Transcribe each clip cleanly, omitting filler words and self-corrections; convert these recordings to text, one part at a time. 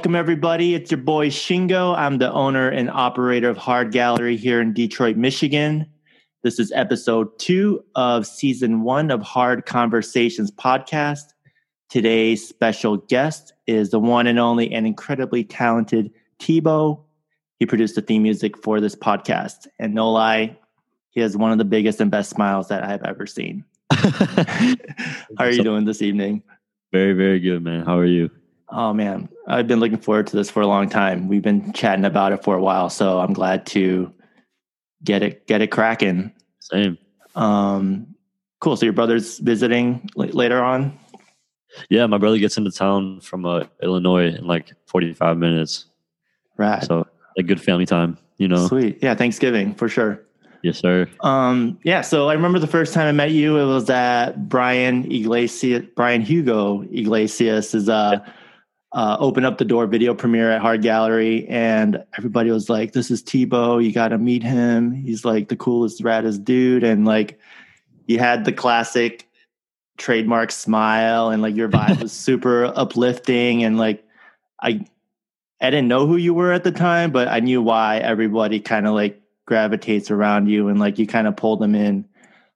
welcome everybody. It's your boy Shingo. I'm the owner and operator of Hard Gallery here in Detroit, Michigan. This is episode 2 of season 1 of Hard Conversations podcast. Today's special guest is the one and only and incredibly talented T-Bo. He produced the theme music for this podcast. And no lie, he has one of the biggest and best smiles that I've ever seen. How are you doing this evening? Very, very good, man. How are you? Oh, man. I've been looking forward to this for a long time. We've been chatting about it for a while, so I'm glad to get it cracking. Same. Cool. So your brother's visiting later on? Yeah, my brother gets into town from Illinois in like 45 minutes. Right. So a good family time, you know. Sweet. Yeah, Thanksgiving for sure. Yes, sir. Yeah, so I remember the first time I met you, it was at Brian Hugo Iglesias' Open Up the Door video premiere at Hard Gallery, and everybody was like, this is T-Bo, you got to meet him. He's like the coolest, raddest dude. And like, you had the classic trademark smile, and like your vibe was super uplifting. And like, I didn't know who you were at the time, but I knew why everybody kind of like gravitates around you, and like you kind of pulled them in.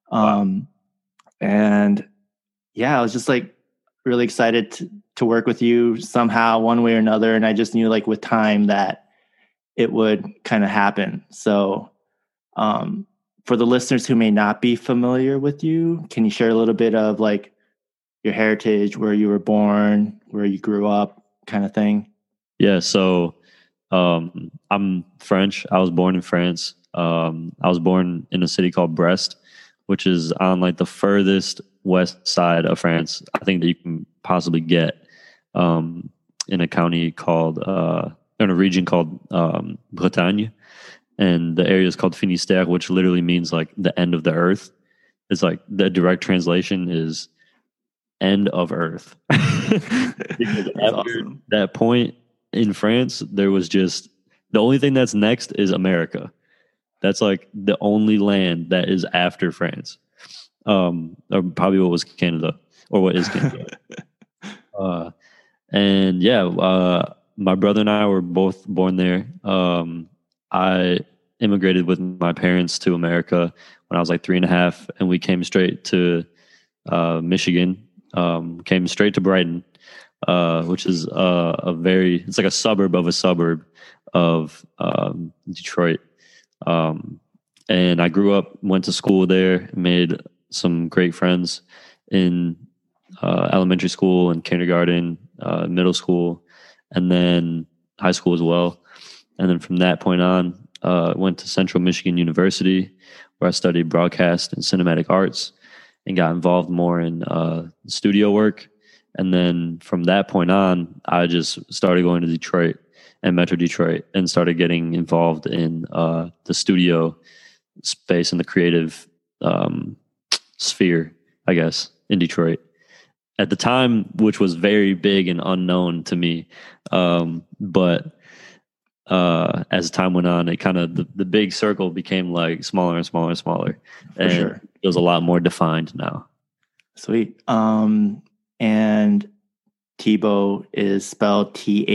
And yeah, I was just like really excited to work with you somehow, one way or another. And I just knew like with time that it would kind of happen. So for the listeners who may not be familiar with you, can you share a little bit of like your heritage, where you were born, where you grew up, kind of thing? Yeah. So I'm French. I was born in France. I was born in a city called Brest, which is on like the furthest west side of France, I think, that you can possibly get, in a county called, in a region called Bretagne. And the area is called Finistère, which literally means like the end of the earth. It's like the direct translation is end of earth. Because after awesome. that point in France, there was just the only thing that's next is America. That's like the only land that is after France. Or probably what was Canada, or what is Canada. And yeah, my brother and I were both born there. I immigrated with my parents to America when I was like 3.5, and we came straight to Michigan, came straight to Brighton, which is it's like a suburb of a suburb of Detroit. And I grew up, went to school there, made some great friends in elementary school and kindergarten, middle school, and then high school as well. And then from that point on, went to Central Michigan University, where I studied broadcast and cinematic arts and got involved more in studio work. And then from that point on, I just started going to Detroit and Metro Detroit and started getting involved in the studio space and the creative sphere, I guess, in Detroit at the time, which was very big and unknown to me. But as time went on, it kind of, the big circle became like smaller and smaller and smaller. And sure. It was a lot more defined now. Sweet. And T-Bo is spelled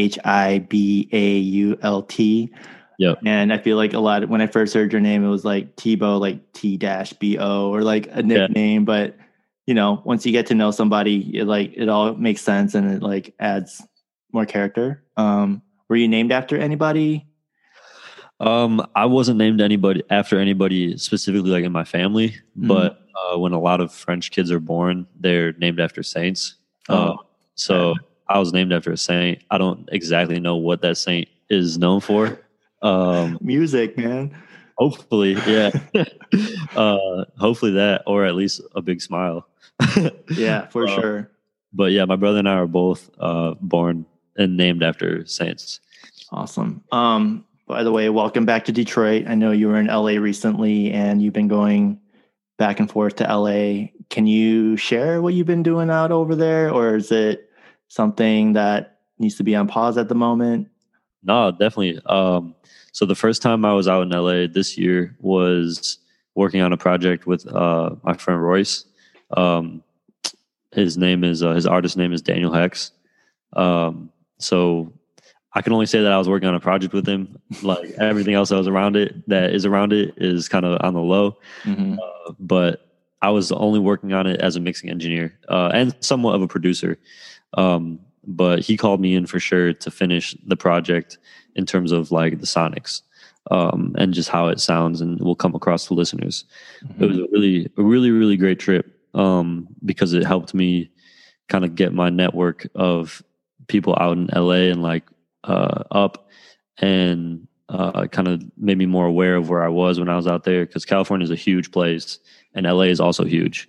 Thibault. Yep. And I feel like a lot when I first heard your name, it was like T-Bo, like T-B-O, or like a nickname. Yeah. But you know, once you get to know somebody, it all makes sense, and it like adds more character. Were you named after anybody? I wasn't named after anybody specifically, like in my family. Mm-hmm. But when a lot of French kids are born, they're named after saints. So I was named after a saint. I don't exactly know what that saint is known for. Music, man. Hopefully, yeah. Hopefully that, or at least a big smile. Yeah, for sure. But yeah, my brother and I are both born and named after saints. Awesome. By the way, welcome back to Detroit. I know you were in LA recently, and you've been going back and forth to LA. Can you share what you've been doing out over there, or is it something that needs to be on pause at the moment? No, definitely. So the first time I was out in LA this year was working on a project with my friend Royce. His artist name is Daniel Hex. So I can only say that I was working on a project with him. Like everything else that was around it, that is around it, is kind of on the low. Mm-hmm. But I was only working on it as a mixing engineer and somewhat of a producer. But he called me in for sure to finish the project in terms of like the sonics and just how it sounds and will come across to listeners. Mm-hmm. It was a really great trip because it helped me kind of get my network of people out in LA and like up and kind of made me more aware of where I was when I was out there, because California is a huge place and LA is also huge.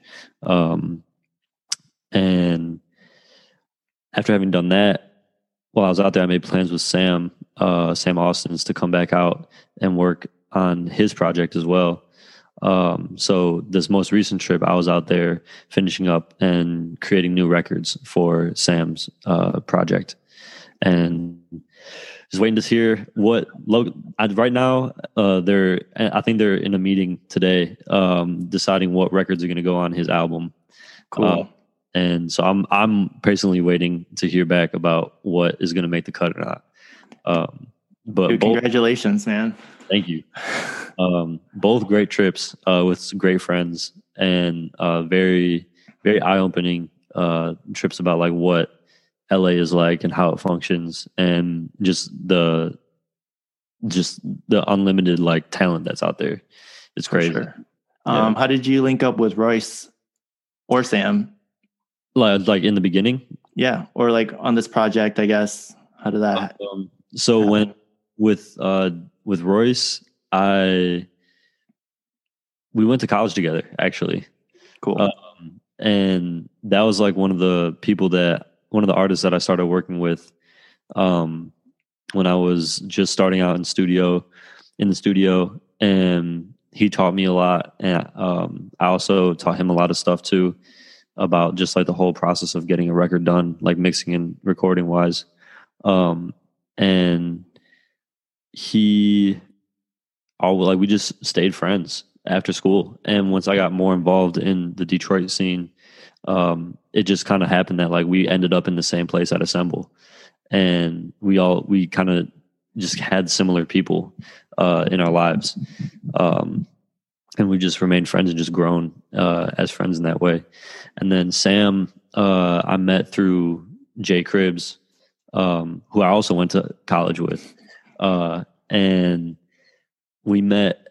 And after having done that, while I was out there, I made plans with Sam Austin's to come back out and work on his project as well. So this most recent trip, I was out there finishing up and creating new records for Sam's project, and just waiting to hear what right now. I think they're in a meeting today, deciding what records are going to go on his album. Cool. And so I'm personally waiting to hear back about what is going to make the cut or not. But Dude, congratulations, man. Thank you. Both great trips with some great friends, and very, very eye-opening trips about like what LA is like and how it functions, and just the unlimited like talent that's out there. It's crazy. Sure. How did you link up with Royce or Sam? Like in the beginning? Yeah, or like on this project, I guess. How did that? So when with Royce, we went to college together, actually. Cool. And that was like one of the artists that I started working with when I was just starting out in the studio, and he taught me a lot, and I also taught him a lot of stuff too about just like the whole process of getting a record done, like mixing and recording wise. And we just stayed friends after school. And once I got more involved in the Detroit scene, it just kind of happened that like we ended up in the same place at Assemble, and we kind of just had similar people in our lives. And we just remained friends and just grown as friends in that way. And then Sam, I met through Jay Cribbs, who I also went to college with. And we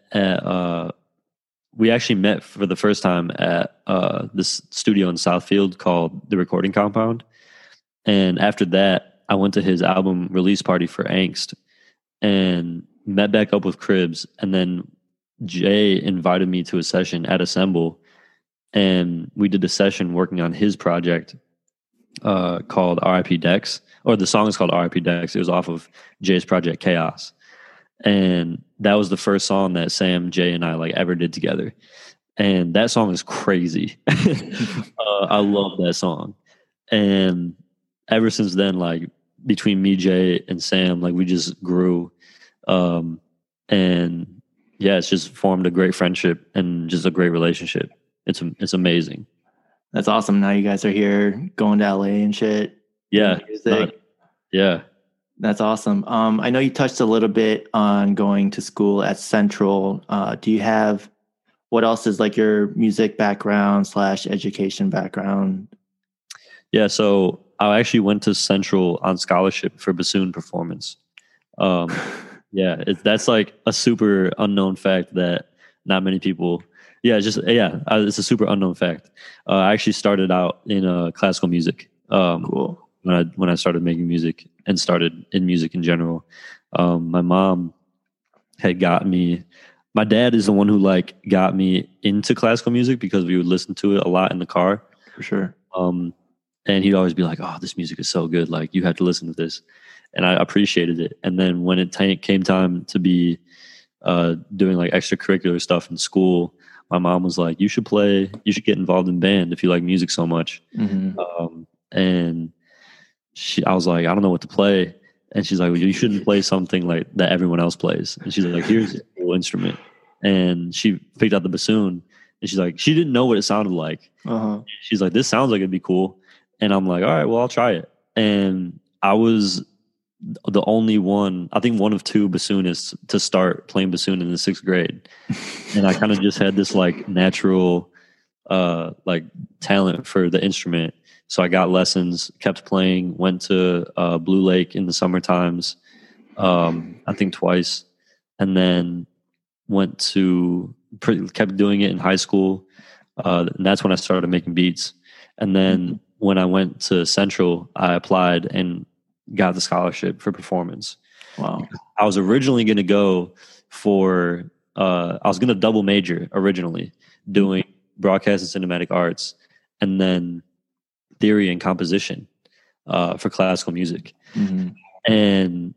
actually met for the first time at this studio in Southfield called The Recording Compound. And after that, I went to his album release party for Angst and met back up with Cribbs. And then Jay invited me to a session at Assemble, and we did a session working on his project called R.I.P. Dex, or the song is called R.I.P. Dex. It was off of Jay's project Chaos. And that was the first song that Sam, Jay, and I like ever did together. And that song is crazy. I love that song. And ever since then, like between me, Jay, and Sam, like we just grew. And yeah, it's just formed a great friendship and just a great relationship. It's amazing. That's awesome. Now you guys are here going to LA and shit. Yeah. Yeah. That's awesome. I know you touched a little bit on going to school at Central. Do you have, what else is like your music background / education background? Yeah. So I actually went to Central on scholarship for bassoon performance. Yeah, that's like a super unknown fact that not many people. Yeah, it's a super unknown fact. I actually started out in classical music. Cool. When I started making music and started in music in general, my mom had got me. My dad is the one who like got me into classical music because we would listen to it a lot in the car. For sure. And he'd always be like, "Oh, this music is so good! Like you have to listen to this." And I appreciated it. And then when it came time to be doing like extracurricular stuff in school, my mom was like, you should get involved in band if you like music so much. Mm-hmm. And I was like, I don't know what to play. And she's like, well, you shouldn't play something like that everyone else plays. And she's like, here's a cool instrument. And she picked out the bassoon. And she's like, she didn't know what it sounded like. Uh-huh. She's like, this sounds like it'd be cool. And I'm like, all right, well, I'll try it. And I was the only one, I think one of two bassoonists to start playing bassoon in the 6th grade. And I kind of just had this like natural like talent for the instrument. So I got lessons, kept playing, went to Blue Lake in the summer times, I think twice, and then kept doing it in high school. And that's when I started making beats. And then when I went to Central, I applied and got the scholarship for performance. Wow. I was originally going to go for, I was going to double major originally, doing broadcast and cinematic arts, and then theory and composition for classical music. Mm-hmm. And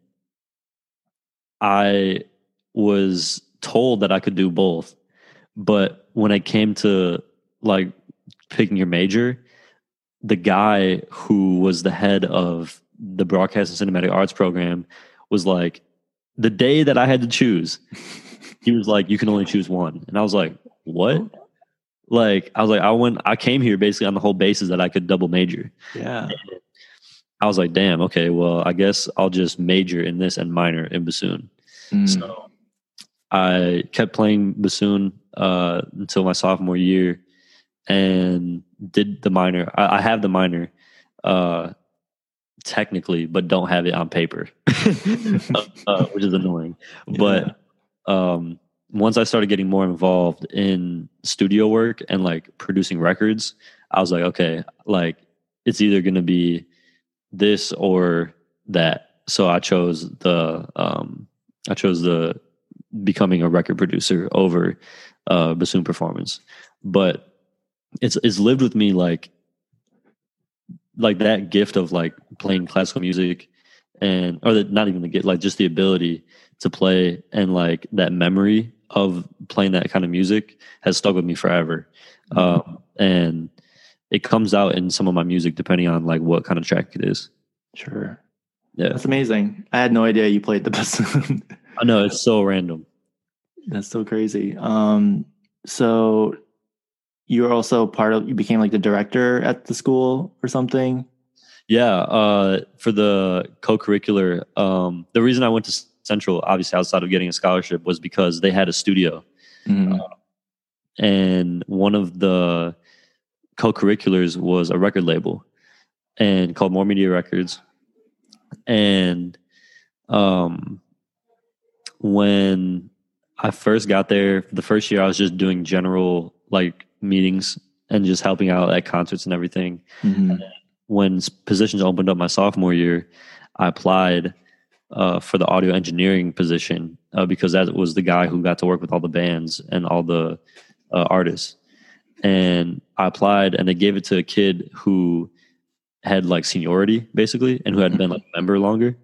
I was told that I could do both. But when it came to like picking your major, the guy who was the head of the broadcast and cinematic arts program was like, the day that I had to choose, he was like, you can only choose one. And I was like, what? Like, I came here basically on the whole basis that I could double major. Yeah. And I was like, damn, okay, well, I guess I'll just major in this and minor in bassoon. So I kept playing bassoon until my sophomore year and did the minor. I have the minor technically, but don't have it on paper, which is annoying. Yeah. But once I started getting more involved in studio work and like producing records, I was like, okay, like it's either going to be this or that. So I chose the becoming a record producer over bassoon performance. But it's lived with me like that gift of like playing classical music, and not even the gift, like just the ability to play, and like that memory of playing that kind of music has stuck with me forever. And it comes out in some of my music depending on like what kind of track it is. Sure. Yeah. That's amazing. I had no idea you played the bassoon. I know, it's so random. That's so crazy. So you're also you became like the director at the school or something? Yeah. For the co-curricular, the reason I went to Central, obviously outside of getting a scholarship, was because they had a studio. Mm-hmm. And one of the co-curriculars was a record label and called More Media Records. And when I first got there, the first year I was just doing general like meetings and just helping out at concerts and everything. Mm-hmm. And when positions opened up my sophomore year, I applied for the audio engineering position because that was the guy who got to work with all the bands and all the artists. And I applied, and they gave it to a kid who had like seniority basically, and who had been like a member longer.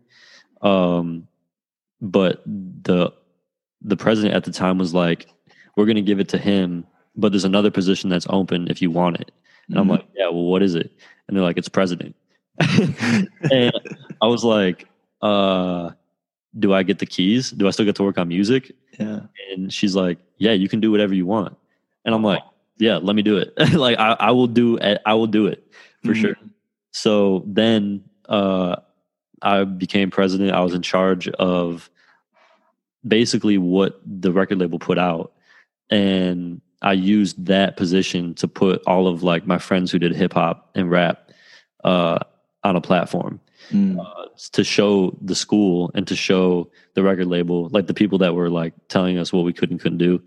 But the president at the time was like, we're going to give it to him, but there's another position that's open if you want it. And I'm like, yeah, well, what is it? And they're like, it's president. And I was like, do I get the keys? Do I still get to work on music? Yeah. And she's like, yeah, you can do whatever you want. And I'm like, yeah, let me do it. Like I will do it for sure. So then I became president. I was in charge of basically what the record label put out. And I used that position to put all of like my friends who did hip hop and rap on a platform to show the school and to show the record label, like the people that were like telling us what we could and couldn't do,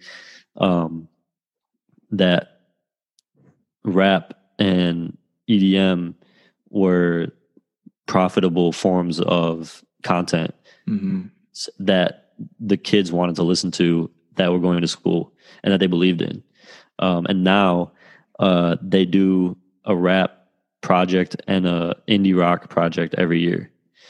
that rap and EDM were profitable forms of content that the kids wanted to listen to, that were going to school and that they believed in. And now they do a rap project and a indie rock project every year.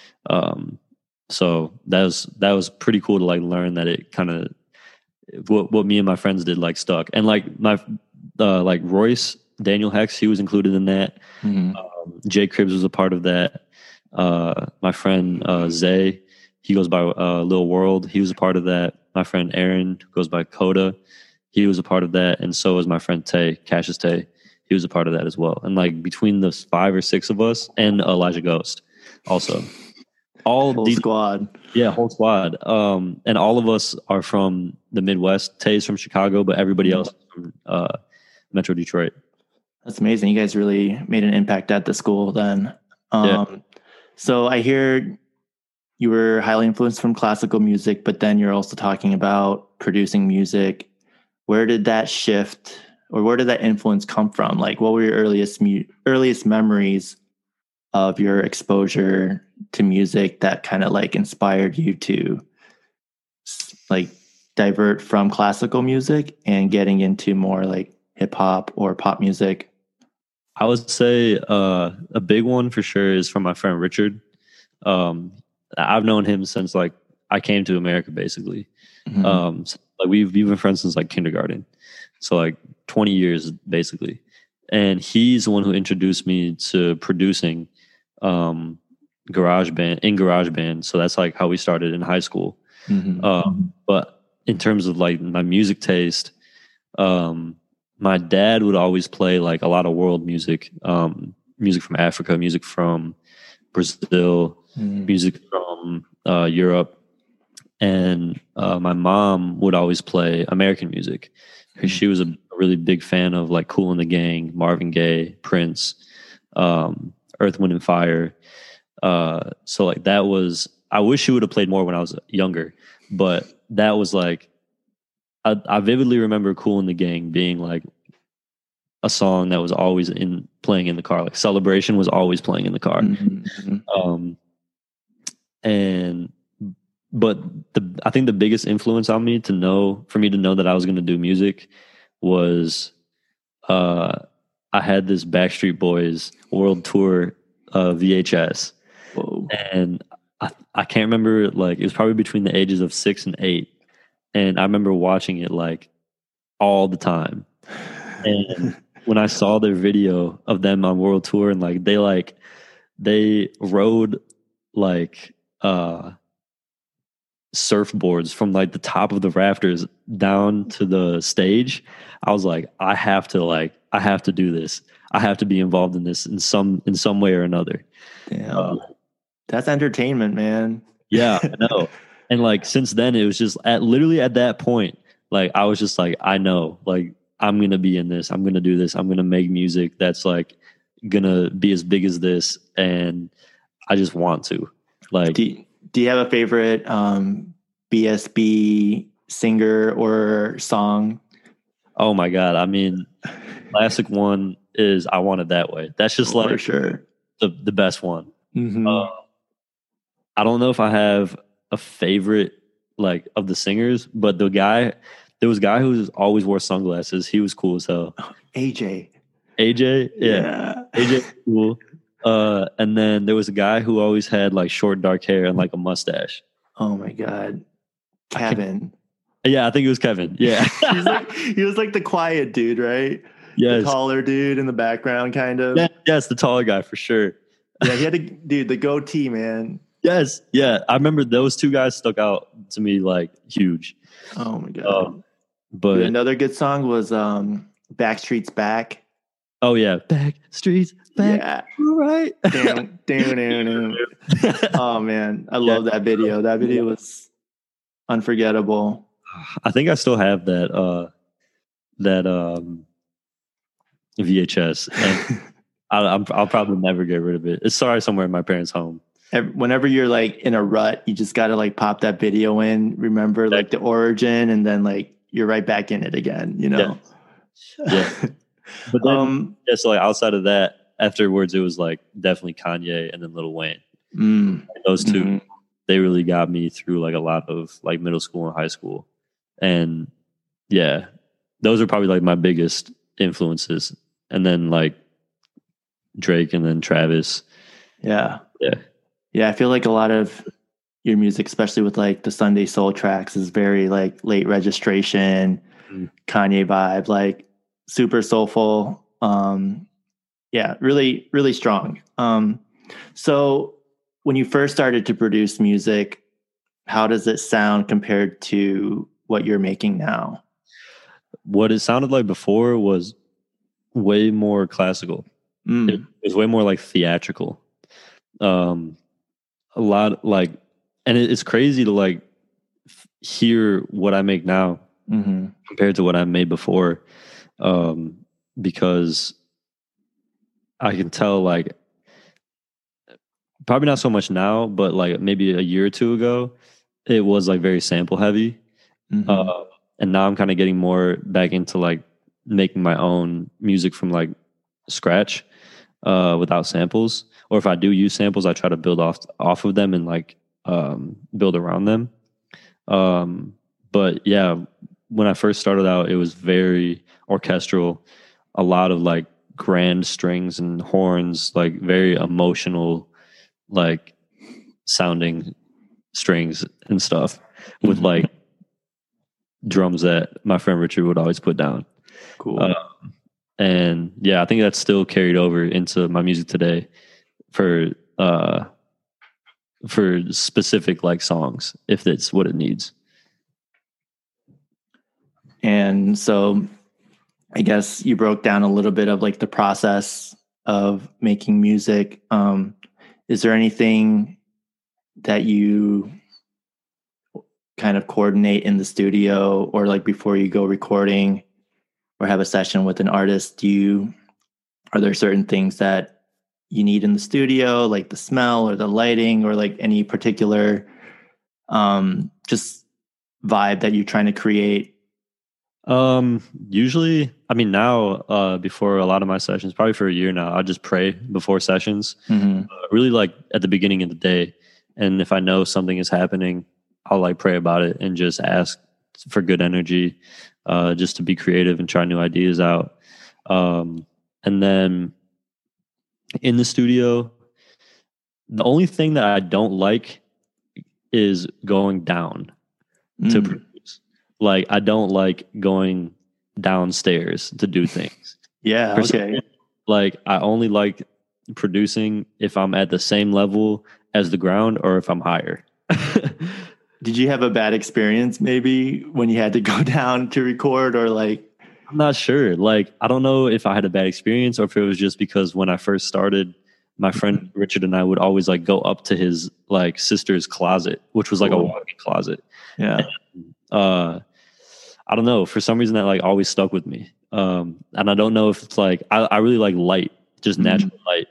So that was pretty cool to like learn that it kind of what me and my friends did like stuck. And like my like Royce Daniel Hex, he was included in that. Jay Cribbs was a part of that. My friend Zay, he goes by Lil World, he was a part of that. My friend Aaron, who goes by Coda, he was a part of that. And so was my friend Tay, Cassius Tay. He was a part of that as well. And like between the 5 or 6 of us, and Elijah Ghost also. all Whole squad. Yeah, whole squad. And all of us are from the Midwest. Tay's from Chicago, but everybody else is from Metro Detroit. That's amazing. You guys really made an impact at the school then. So I hear you were highly influenced from classical music, but then you're also talking about producing music. Where did that shift or where did that influence come from? Like, what were your earliest memories of your exposure to music that kind of like inspired you to like divert from classical music and getting into more like hip hop or pop music? I would say a big one for sure is from my friend Richard. I've known him since like I came to America, basically. So, like we've been friends since like kindergarten, so like 20 years basically. And he's the one who introduced me to producing GarageBand. So that's like how we started in high school. But in terms of like my music taste, my dad would always play like a lot of world music, music from Africa, music from Brazil, music from Europe. And my mom would always play American music because she was a really big fan of like Kool and the Gang, Marvin Gaye, Prince, Earth, Wind and Fire. So like that was, I wish she would have played more when I was younger, but that was like, I vividly remember Kool and the Gang being like a song that was always playing in the car. Like Celebration was always playing in the car. But I think the biggest influence on me for me to know that I was going to do music was I had this Backstreet Boys world tour VHS. Whoa. And I can't remember, like it was probably between the ages of 6 and 8. And I remember watching it like all the time. And when I saw their video of them on world tour and like they rode like surfboards from like the top of the rafters down to the stage, I was like, I have to do this. I have to be involved in this in some way or another. Damn. That's entertainment, man. Yeah, I know. And like since then, it was just literally at that point, like I was just like, I know, like I'm gonna be in this. I'm gonna do this. I'm gonna make music that's like gonna be as big as this, and I just want to. Like, do you have a favorite BSB singer or song? Oh my God! I mean, classic one is "I Want It That Way." That's just like for sure the best one. I don't know if I have a favorite like of the singers, but there was a guy who always wore sunglasses. He was cool as hell. AJ, yeah. AJ was cool. And then there was a guy who always had like short dark hair and like a mustache. Oh my God, Kevin. Yeah, I think it was Kevin. Yeah, he was like the quiet dude, right? Yes, the taller dude in the background, kind of. Yeah, yes, the taller guy for sure. Yeah, he had the goatee, man. Yes, yeah, I remember those two guys stuck out to me like huge. Oh my God! But another good song was "Backstreet's Back." Oh yeah, Backstreet's Back. Yeah, right. Oh man, I love that video. That video was unforgettable. I think I still have that VHS, and I'll probably never get rid of it. It's somewhere in my parents' home. Whenever you're like in a rut, you just got to like pop that video in, remember like the origin, and then like you're right back in it again, you know? Yeah. But then, so like outside of that, afterwards, it was like definitely Kanye and then Lil Wayne. Those two, they really got me through like a lot of like middle school and high school. And yeah, those are probably like my biggest influences. And then like Drake and then Travis. Yeah. I feel like a lot of your music, especially with like the Sunday Soul tracks, is very like Late Registration, Kanye vibe, like super soulful. Really, really strong. So when you first started to produce music, how does it sound compared to what you're making now? What it sounded like before was way more classical. It was way more like theatrical. a lot like, and it's crazy to like hear what I make now compared to what I made before, because I can tell like probably not so much now, but like maybe a year or two ago, it was like very sample heavy. And now I'm kind of getting more back into like making my own music from like scratch, without samples. Or if I do use samples, I try to build off of them and like build around them. But yeah, when I first started out, it was very orchestral, a lot of like grand strings and horns, like very emotional, like sounding strings and stuff with like drums that my friend Richard would always put down. Cool. And yeah, I think that's still carried over into my music today for specific like songs, if it's what it needs. And so I guess you broke down a little bit of like the process of making music. Is there anything that you kind of coordinate in the studio or like before you go recording or have a session with an artist? Are there certain things that you need in the studio, like the smell or the lighting or like any particular just vibe that you're trying to create? Usually, I mean, now, before a lot of my sessions, probably for a year now, I just pray before sessions, really like at the beginning of the day. And if I know something is happening, I'll like pray about it and just ask for good energy, just to be creative and try new ideas out. And then in the studio, the only thing that I don't like is going down to produce. Like, I don't like going downstairs to do things. Yeah. Okay. Like, I only like producing if I'm at the same level as the ground or if I'm higher. Did you have a bad experience maybe when you had to go down to record or like? I'm not sure. Like, I don't know if I had a bad experience or if it was just because when I first started, my friend Richard and I would always like go up to his like sister's closet, which was like a walk-in closet. Yeah. And, I don't know. For some reason, that like always stuck with me. And I don't know if it's like I really like light, just natural light.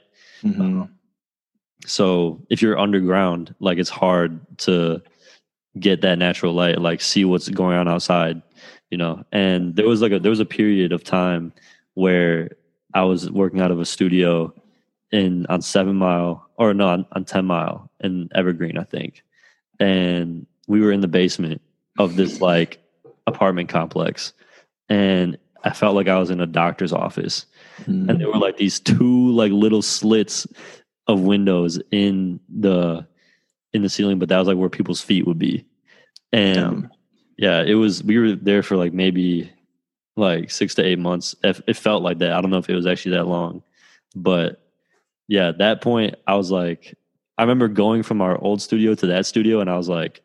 So if you're underground, like it's hard to get that natural light, like see what's going on outside, you know. And there was a period of time where I was working out of a studio on 7 Mile, or no, on 10 Mile in Evergreen, I think. And we were in the basement of this like apartment complex, and I felt like I was in a doctor's office. And there were like these two like little slits of windows in the ceiling, but that was like where people's feet would be. And yeah, we were there for like maybe like 6 to 8 months. It felt like that. I don't know if it was actually that long, but yeah, at that point I was like, I remember going from our old studio to that studio and I was like,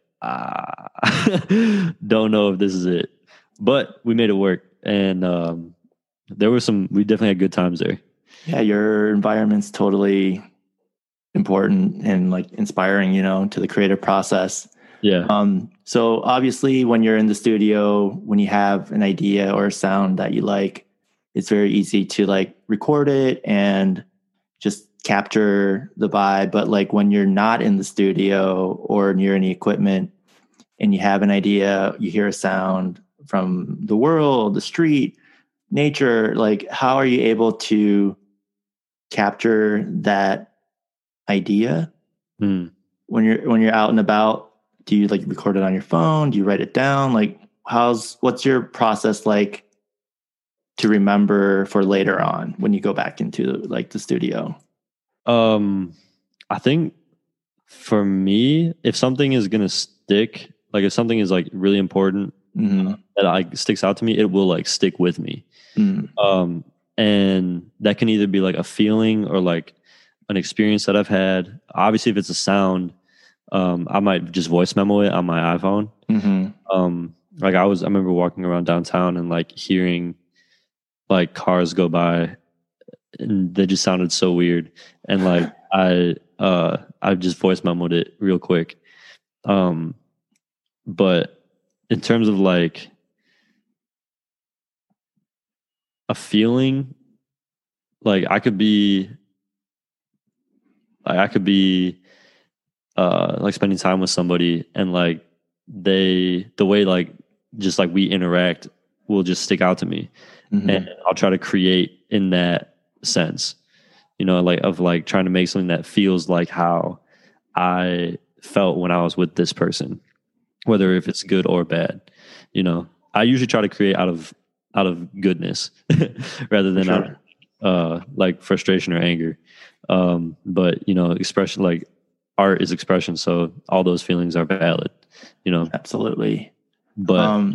don't know if this is it, but we made it work. And we definitely had good times there. Yeah, your environment's totally important and like inspiring, you know, to the creative process. Yeah. So obviously when you're in the studio, when you have an idea or a sound that you like, it's very easy to like record it and just capture the vibe. But like when you're not in the studio or near any equipment and you have an idea, you hear a sound from the world, the street, nature, like how are you able to capture that idea when you're out and about? Do you like record it on your phone? Do you write it down? Like what's your process like to remember for later on when you go back into like the studio? I think for me, if something is going to stick, like if something is like really important that like sticks out to me, it will like stick with me. And that can either be like a feeling or like an experience that I've had. Obviously, if it's a sound, I might just voice memo it on my iPhone. Like I remember walking around downtown and like hearing like cars go by and they just sounded so weird. And like, I I just voice memoed it real quick. But in terms of like a feeling, like I could be like spending time with somebody, and like the way like just like we interact will just stick out to me. And I'll try to create in that sense, like of like trying to make something that feels like how I felt when I was with this person, whether if it's good or bad. I usually try to create out of goodness rather than out of like frustration or anger. But expression, like art is expression, so all those feelings are valid. Absolutely. But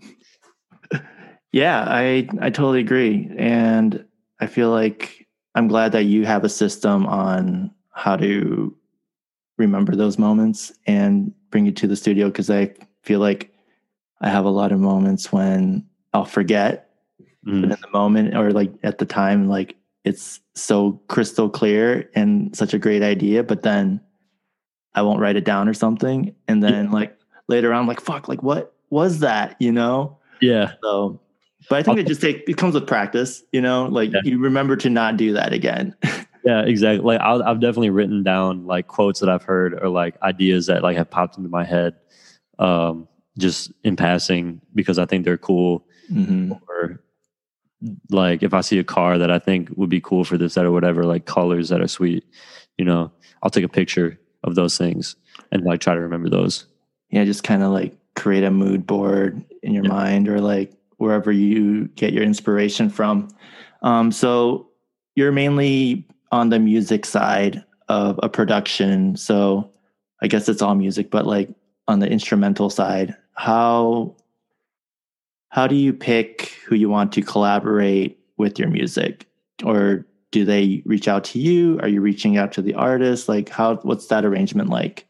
yeah, I totally agree, and I feel like I'm glad that you have a system on how to remember those moments and bring it to the studio, because I feel like I have a lot of moments when I'll forget, but in the moment or like at the time, like it's so crystal clear and such a great idea, but then I won't write it down or something, and then like later on, I'm like, fuck, like what was that? Yeah. So, but I think it comes with practice, like you remember to not do that again. Yeah, exactly. Like I've definitely written down like quotes that I've heard or like ideas that like have popped into my head, just in passing because I think they're cool. Or like if I see a car that I think would be cool for this, that or whatever, like colors that are sweet, I'll take a picture of those things and like try to remember those. Yeah, just kind of like create a mood board in your mind or like wherever you get your inspiration from. So you're mainly on the music side of a production. So I guess it's all music, but like on the instrumental side, how do you pick who you want to collaborate with your music? Or do they reach out to you? Are you reaching out to the artist? Like what's that arrangement like?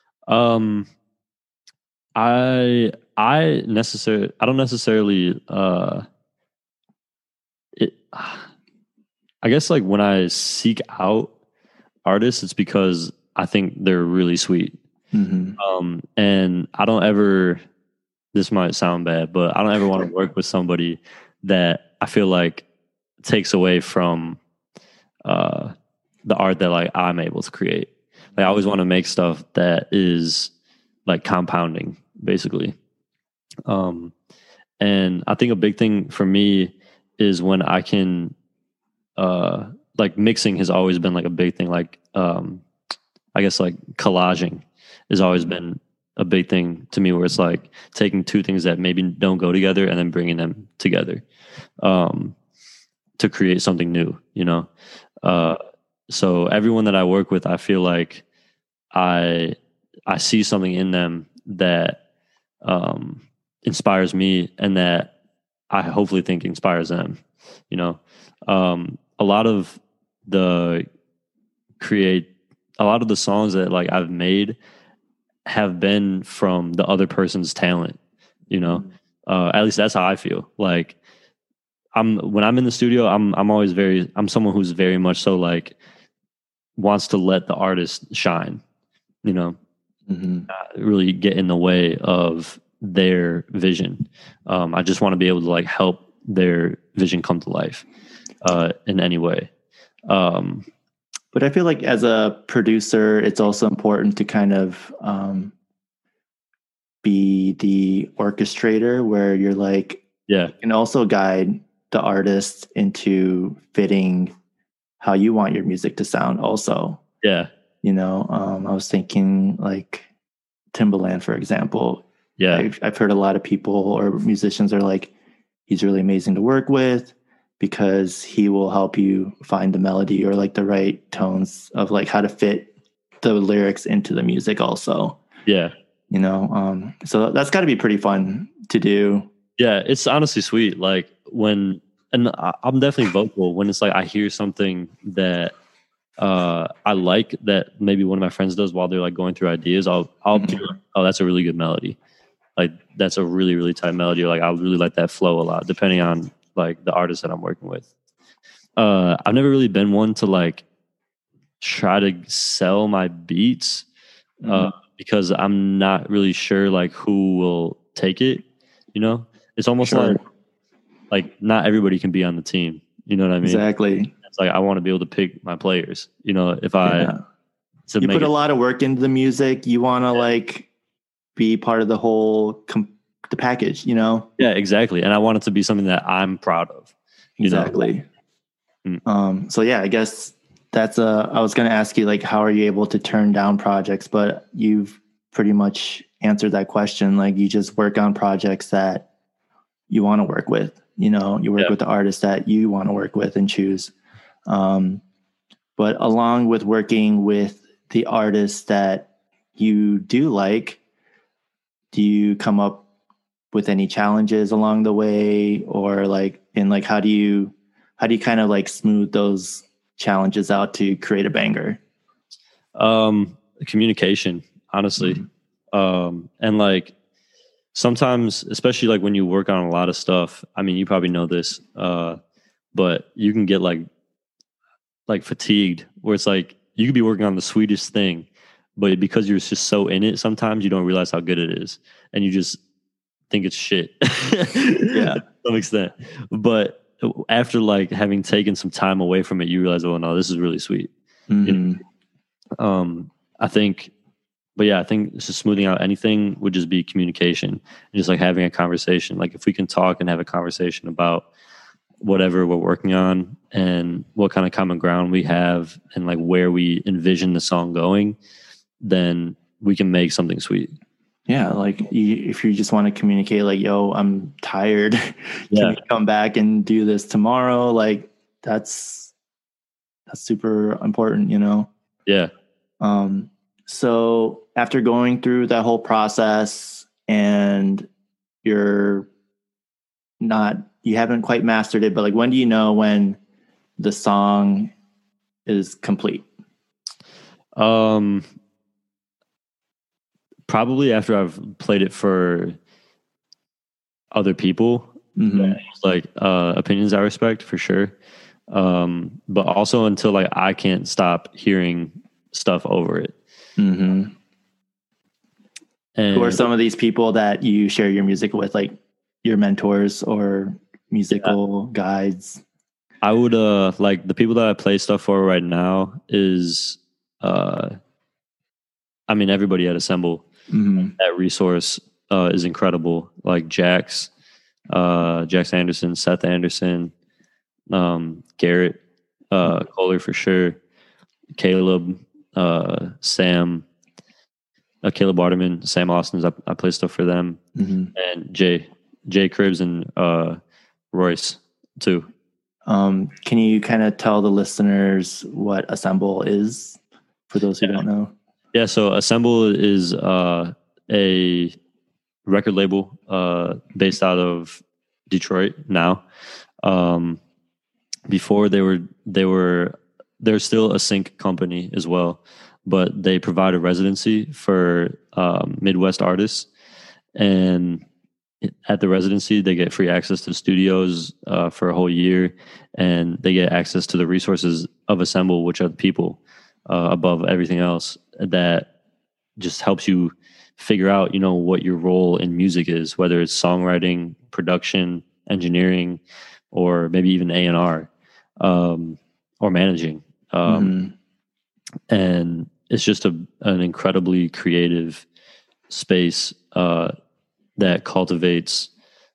I don't necessarily I guess like when I seek out artists, it's because I think they're really sweet. And I don't ever, this might sound bad, but I don't ever want to work with somebody that I feel like takes away from the art that like I'm able to create. Like I always want to make stuff that is like compounding, basically. And I think a big thing for me is when I can, like mixing has always been like a big thing. Like, I guess like collaging has always been a big thing to me, where it's like taking two things that maybe don't go together and then bringing them together, to create something new, so everyone that I work with, I feel like I see something in them that, inspires me and that I hopefully think inspires them, a lot of the songs that like I've made have been from the other person's talent, at least that's how I feel. Like when I'm in the studio, I'm someone who's very much so like wants to let the artist shine, really get in the way of their vision. I just want to be able to like help their vision come to life, in any way. But I feel like as a producer, it's also important to kind of be the orchestrator, where you're like, you can also guide the artist into fitting how you want your music to sound also. I was thinking like Timbaland, for example. I've heard a lot of people or musicians are like, he's really amazing to work with because he will help you find the melody or like the right tones of like how to fit the lyrics into the music also. So that's got to be pretty fun to do. It's honestly sweet. Like and I'm definitely vocal when it's like I hear something that I like that maybe one of my friends does while they're like going through ideas. I'll be like, oh, that's a really good melody. Like that's a really, really tight melody. Like I really like that flow a lot, depending on like the artist that I'm working with. I've never really been one to like try to sell my beats because I'm not really sure like who will take it. You know, it's almost like not everybody can be on the team. You know what I mean? Exactly. It's like I want to be able to pick my players. You know, if I you put a lot of work into the music, you want to like be part of the whole the package. You know? Yeah, exactly. And I want it to be something that I'm proud of. Exactly. So yeah, I guess that's I was going to ask you like, how are you able to turn down projects? But you've pretty much answered that question. Like you just work on projects that you want to work with, you know, you work with the artists that you want to work with and choose. But along with working with the artists that you do like, do you come up with any challenges along the way, or like, and like, how do you kind of like smooth those challenges out to create a banger? Communication, honestly. And like sometimes, especially like when you work on a lot of stuff, I mean, you probably know this, but you can get like fatigued where it's like you could be working on the sweetest thing, but because you're just so in it, sometimes you don't realize how good it is. And you just think it's shit to some extent. But after like having taken some time away from it, you realize, oh no, this is really sweet. You know? I think just smoothing out anything would just be communication and just like having a conversation. Like if we can talk and have a conversation about whatever we're working on and what kind of common ground we have and like where we envision the song going, then we can make something sweet. Yeah, like if you just want to communicate like, yo, I'm tired. Can we come back and do this tomorrow? Like that's super important, you know? Yeah. So after going through that whole process and you haven't quite mastered it, but like, when do you know when the song is complete? Probably after I've played it for other people, like opinions I respect for sure. But also until like I can't stop hearing stuff over it. And who are some of these people that you share your music with, like your mentors or musical guides? I would like the people that I play stuff for right now is I mean everybody at Assemble. That resource is incredible. Like Jax Anderson, Seth Anderson, Garrett, Kohler for sure, Caleb, Sam, Caleb Waterman, Sam Austin's. I play stuff for them, and Jay Cribbs and Royce too. Can you kind of tell the listeners what Assemble is for those who don't know? Yeah, so Assemble is a record label based out of Detroit now. Before they're still a sync company as well, but they provide a residency for Midwest artists, and at the residency they get free access to the studios for a whole year, and they get access to the resources of Assemble, which are the people above everything else that just helps you figure out, you know, what your role in music is, whether it's songwriting, production, engineering, or maybe even A&R, or managing. And it's just an incredibly creative space that cultivates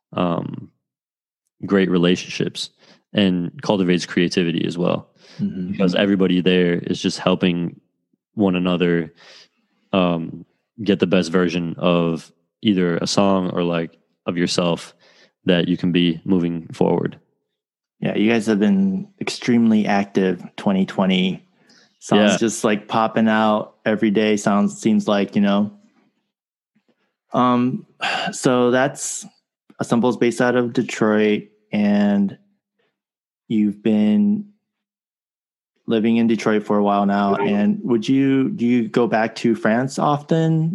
great relationships and cultivates creativity as well. Because everybody there is just helping one another get the best version of either a song or like of yourself that you can be moving forward. Yeah, you guys have been extremely active. 2020 songs just like popping out every day. Seems like, you know. So that's Assemble's based out of Detroit, and you've been living in Detroit for a while now. And do you go back to France often?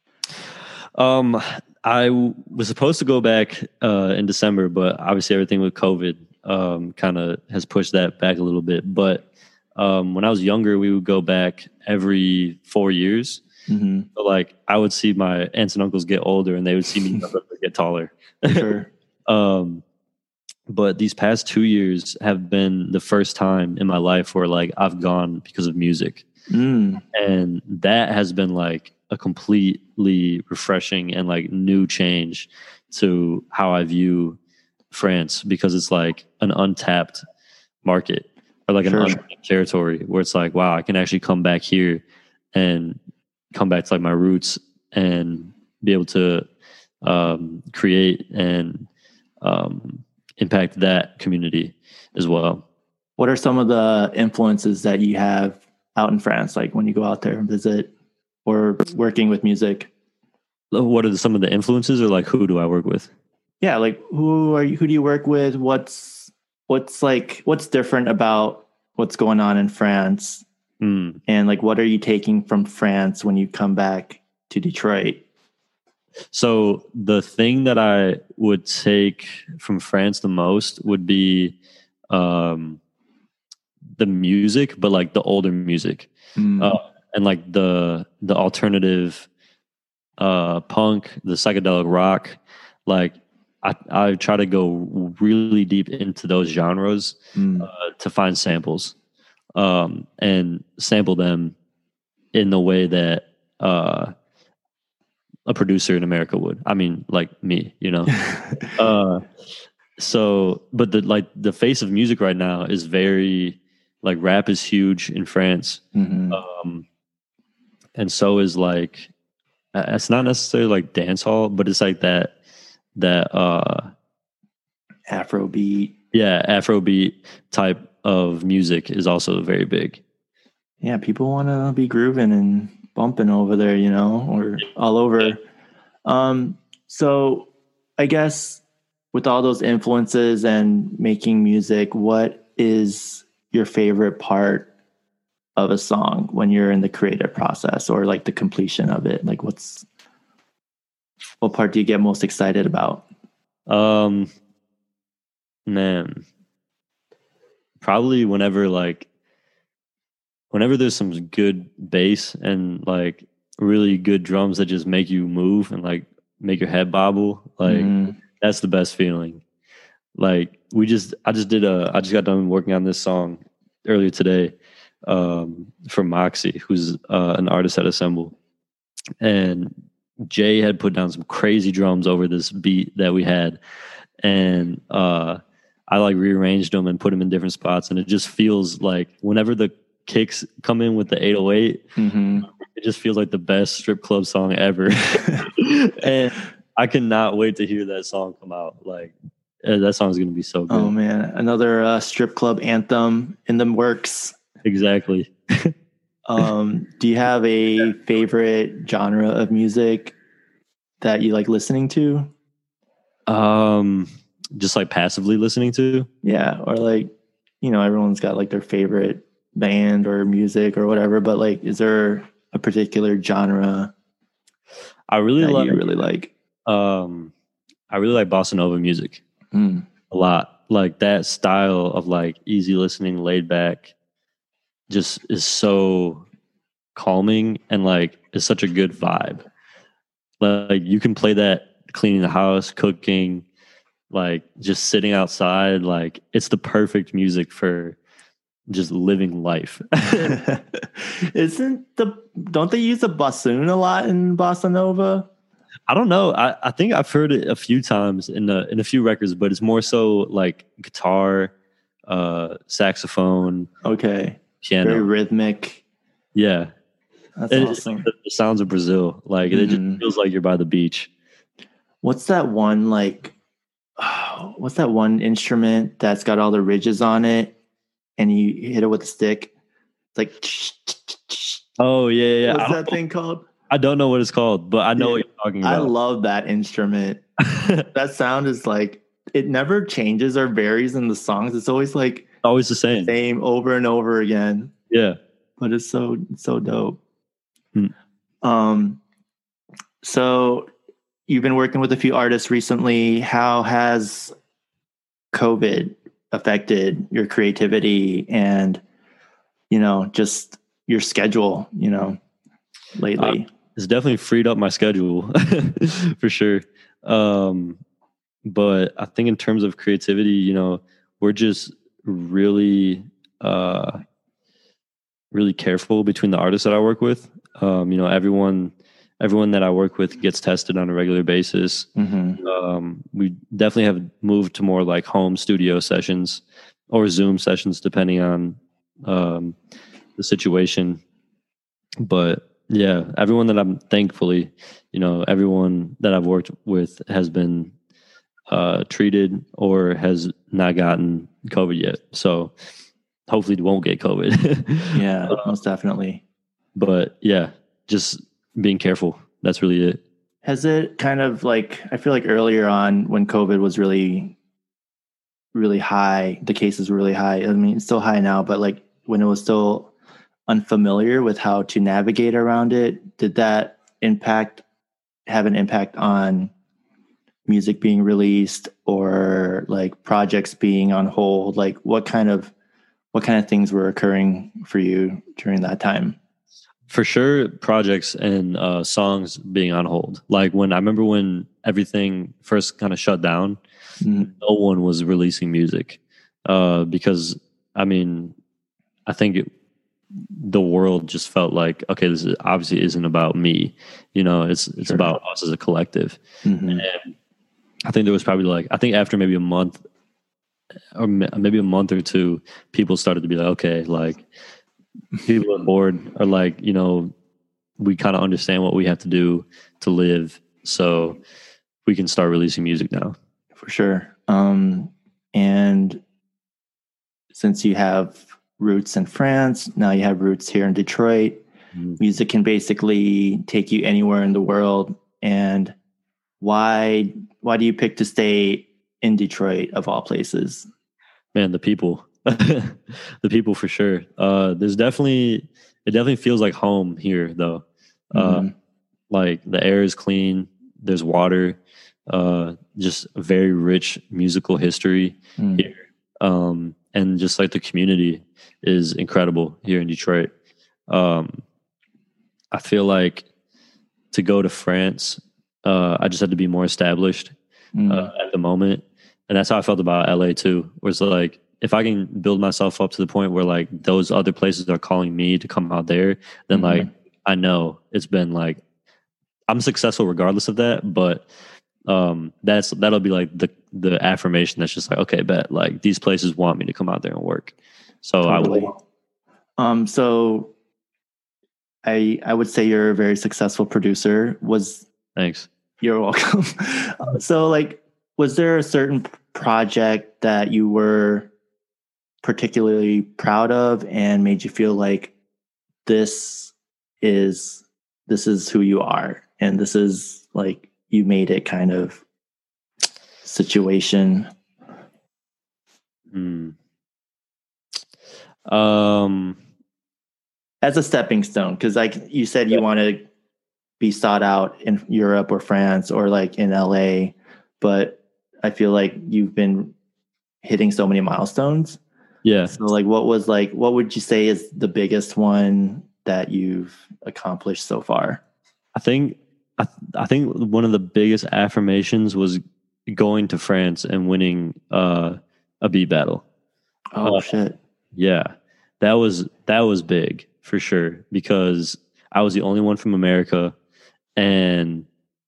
I was supposed to go back in December, but obviously everything with COVID kind of has pushed that back a little bit. But When I was younger, we would go back every 4 years. Mm-hmm. So like I would see my aunts and uncles get older, and they would see me get taller. Sure. But these past 2 years have been the first time in my life where like I've gone because of music. And that has been like a completely refreshing and like new change to how I view France, because it's like an untapped market, or like an untapped territory where it's like, wow, I can actually come back here and come back to like my roots and be able to create and impact that community as well. What are some of the influences that you have out in France, like when you go out there and visit or working with music? What are some of the influences, or like who do I work with? Yeah, like who do you work with? What's different about what's going on in France? And like what are you taking from France when you come back to Detroit? So the thing that I would take from France the most would be the music, but like the older music, and like the alternative punk, the psychedelic rock. Like I try to go really deep into those genres to find samples and sample them in the way that a producer in America would. I mean, like me, you know. So, but the face of music right now is very, like, rap is huge in France. And so is like, it's not necessarily like dance hall, but it's like that Afrobeat. Yeah, Afrobeat type of music is also very big. Yeah, people want to be grooving and bumping over there, you know, or all over. So I guess with all those influences and making music, what is your favorite part of a song when you're in the creative process, or like the completion of it? Like what part do you get most excited about? Man, probably whenever there's some good bass and like really good drums that just make you move and like make your head bobble, like that's the best feeling. Like I just got done working on this song earlier today from Moxie, who's an artist at Assemble, and Jay had put down some crazy drums over this beat that we had, and I like rearranged them and put them in different spots, and it just feels like whenever the kicks come in with the 808, it just feels like the best strip club song ever. And I cannot wait to hear that song come out. Like that song's going to be so good. Oh man, another strip club anthem in the works. Exactly. Do you have a favorite genre of music that you like listening to? Just like passively listening to? Yeah, or like, you know, everyone's got like their favorite band or music or whatever, but like, is there a particular genre I really like bossa nova music a lot. Like that style of like easy listening, laid back, just is so calming and like is such a good vibe. Like you can play that cleaning the house, cooking, like just sitting outside. Like it's the perfect music for just living life. Don't they use a bassoon a lot in bossa nova? I don't know. I think I've heard it a few times in a few records, but it's more so like guitar, saxophone, okay, piano, very rhythmic. Yeah, that's awesome. The sounds of Brazil, like it just feels like you're by the beach. What's that one like? What's that one instrument that's got all the ridges on it, and you hit it with a stick? It's like, oh yeah. What's that thing called? I don't know what it's called, but I know what you're talking about. I love that instrument. That sound is like, it never changes or varies in the songs. It's always like always the same over and over again. Yeah, but it's so dope. So you've been working with a few artists recently. How has COVID affected your creativity, and just your schedule, lately? It's definitely freed up my schedule for sure. But I think in terms of creativity, we're just really, really careful between the artists that I work with. Everyone that I work with gets tested on a regular basis. We definitely have moved to more like home studio sessions or Zoom sessions, depending on the situation. But yeah, everyone that I'm thankfully, everyone that I've worked with has been treated or has not gotten COVID yet. So hopefully won't get COVID. Yeah, most definitely. But yeah, just being careful. That's really it. Has it kind of like, I feel like earlier on when COVID was really, really high, the cases were really high. I mean, it's still high now, but like when it was still unfamiliar with how to navigate around it, did that have an impact on music being released or like projects being on hold? Like what kind of things were occurring for you during that time? For sure, projects and songs being on hold. Like I remember when everything first kind of shut down, no one was releasing music because, I mean, I think the world just felt like, okay, this obviously isn't about me. It's Sure. about us as a collective. And I think there was probably I think after maybe a month or maybe a month or two, people started to be like, okay, like people are bored, or like, we kind of understand what we have to do to live, so we can start releasing music now. For sure. And since you have roots in France, now you have roots here in Detroit, music can basically take you anywhere in the world. And why do you pick to stay in Detroit of all places? Man, the people. The people for sure. It definitely feels like home here though. Like the air is clean, there's water, just a very rich musical history here. And just like the community is incredible here in Detroit. I feel like to go to France, I just had to be more established at the moment. And that's how I felt about LA too. Where it's like, if I can build myself up to the point where like those other places are calling me to come out there, then like I know it's been like I'm successful regardless of that. But that'll be like the affirmation that's just like, okay, bet like these places want me to come out there and work. So totally. I will. So I would say you're a very successful producer. Thanks. You're welcome. So like, was there a certain project that you were particularly proud of and made you feel like this is who you are, and this is like you made it kind of situation? As a stepping stone, because like you said, you want to be sought out in Europe or France or like in LA, but I feel like you've been hitting so many milestones. Yeah. So like, what would you say is the biggest one that you've accomplished so far? I think one of the biggest affirmations was going to France and winning a beat battle. Oh shit. Yeah. That was big for sure, because I was the only one from America, and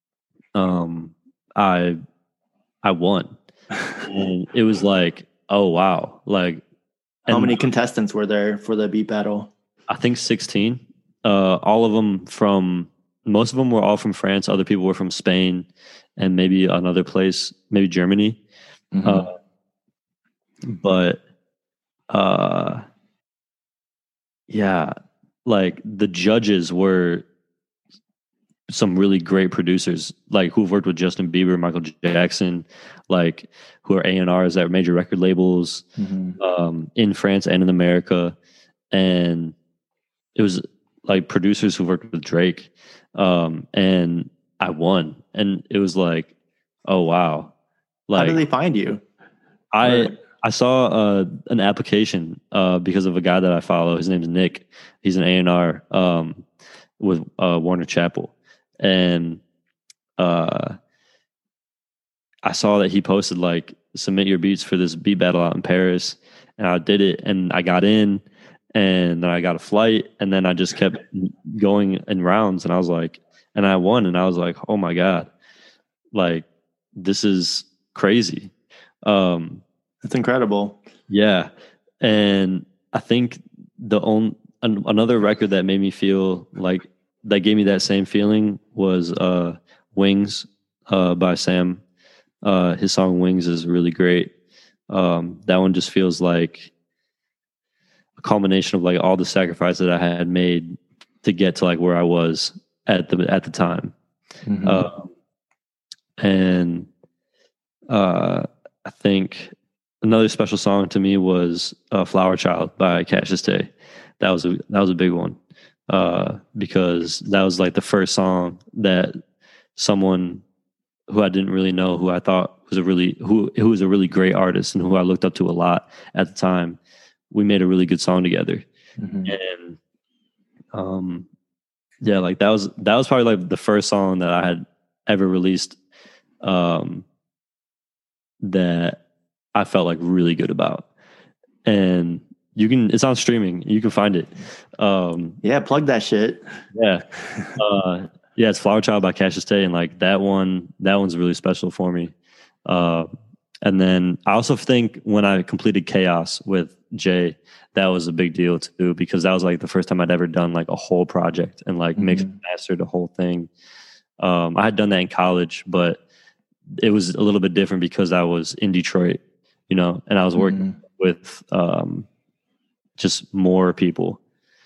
I won. And it was like, oh wow. Like, how many contestants were there for the beat battle? I think 16. All of them most of them were all from France. Other people were from Spain and maybe another place, maybe Germany. But yeah, like the judges were some really great producers, like who've worked with Justin Bieber, Michael Jackson, like who are A&Rs at major record labels in France and in America. And it was like producers who worked with Drake. And I won. And it was like, oh wow. Like, how did they find you? I I saw an application because of a guy that I follow. His name's Nick. He's an A&R with Warner Chappell, and I saw that he posted like submit your beats for this beat battle out in Paris, and I did it, and I got in, and then I got a flight, and then I just kept going in rounds, and I was like, and I won, and I was like, oh my god, like this is crazy. That's incredible. Yeah, and I think another record that made me feel like that gave me that same feeling was Wings by Sam. His song Wings is really great. That one just feels like a culmination of like all the sacrifice that I had made to get to like where I was at the time. Mm-hmm. And I think another special song to me was "Flower Child" by Cassius Tay. That was a big one because that was like the first song that someone who I didn't really know, who I thought was who was a really great artist and who I looked up to a lot at the time. We made a really good song together, and yeah, like that was probably like the first song that I had ever released that I felt like really good about. And it's on streaming. You can find it. Yeah, plug that shit. Yeah. Yeah, it's Flower Child by Cassius Tay, and like that one's really special for me. And then I also think when I completed Chaos with Jay, that was a big deal too, because that was like the first time I'd ever done like a whole project and like mixed and mastered the whole thing. I had done that in college, but it was a little bit different because I was in Detroit, you know, and I was working with just more people.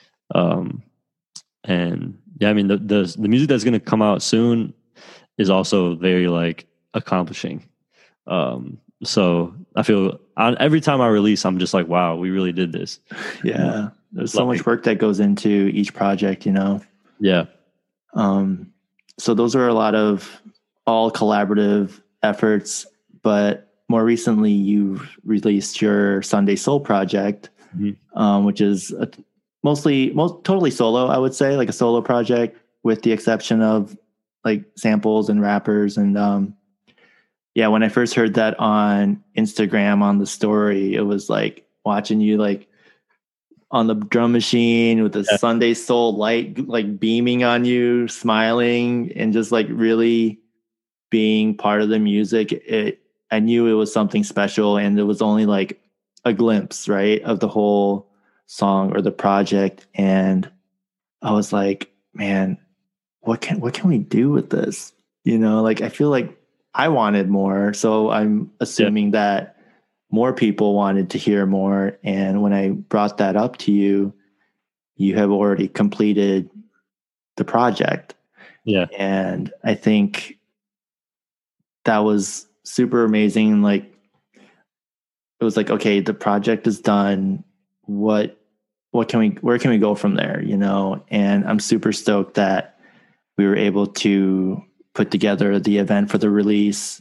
And yeah, I mean the music that's going to come out soon is also very like accomplishing. So I feel every time I release, I'm just like, wow, we really did this. Yeah, there's so much work that goes into each project, you know. Yeah. So those are a lot of all collaborative efforts, but more recently you've released your Sunday Soul project, which is totally solo, I would say, like a solo project with the exception of like samples and rappers. And yeah, when I first heard that on Instagram on the story, it was like watching you like on the drum machine with the Sunday Soul light like beaming on you, smiling, and just like really being part of the music. I knew it was something special, and it was only like a glimpse, right, of the whole song or the project. And I was like, man, what can we do with this? You know, like I feel like I wanted more, so I'm assuming that more people wanted to hear more. And when I brought that up to you, you have already completed the project. Yeah. And I think that was super amazing. Like, it was like, okay, the project is done. Where can we go from there? You know? And I'm super stoked that we were able to put together the event for the release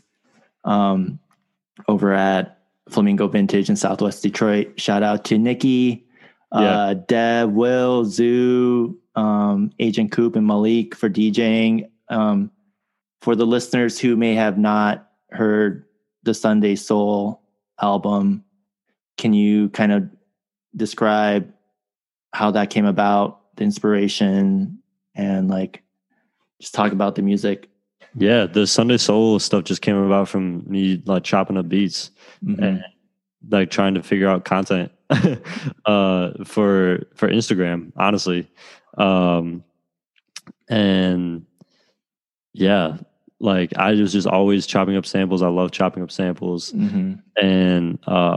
over at Flamingo Vintage in Southwest Detroit. Shout out to Nikki, Deb, Will, Zoo, Agent Coop, and Malik for DJing. For the listeners who may have not heard the Sunday Soul album, can you kind of describe how that came about, the inspiration, and like just talk about the music? Yeah, the Sunday Soul stuff just came about from me like chopping up beats and like trying to figure out content for Instagram, honestly. And yeah, like I was just always chopping up samples. I love chopping up samples. And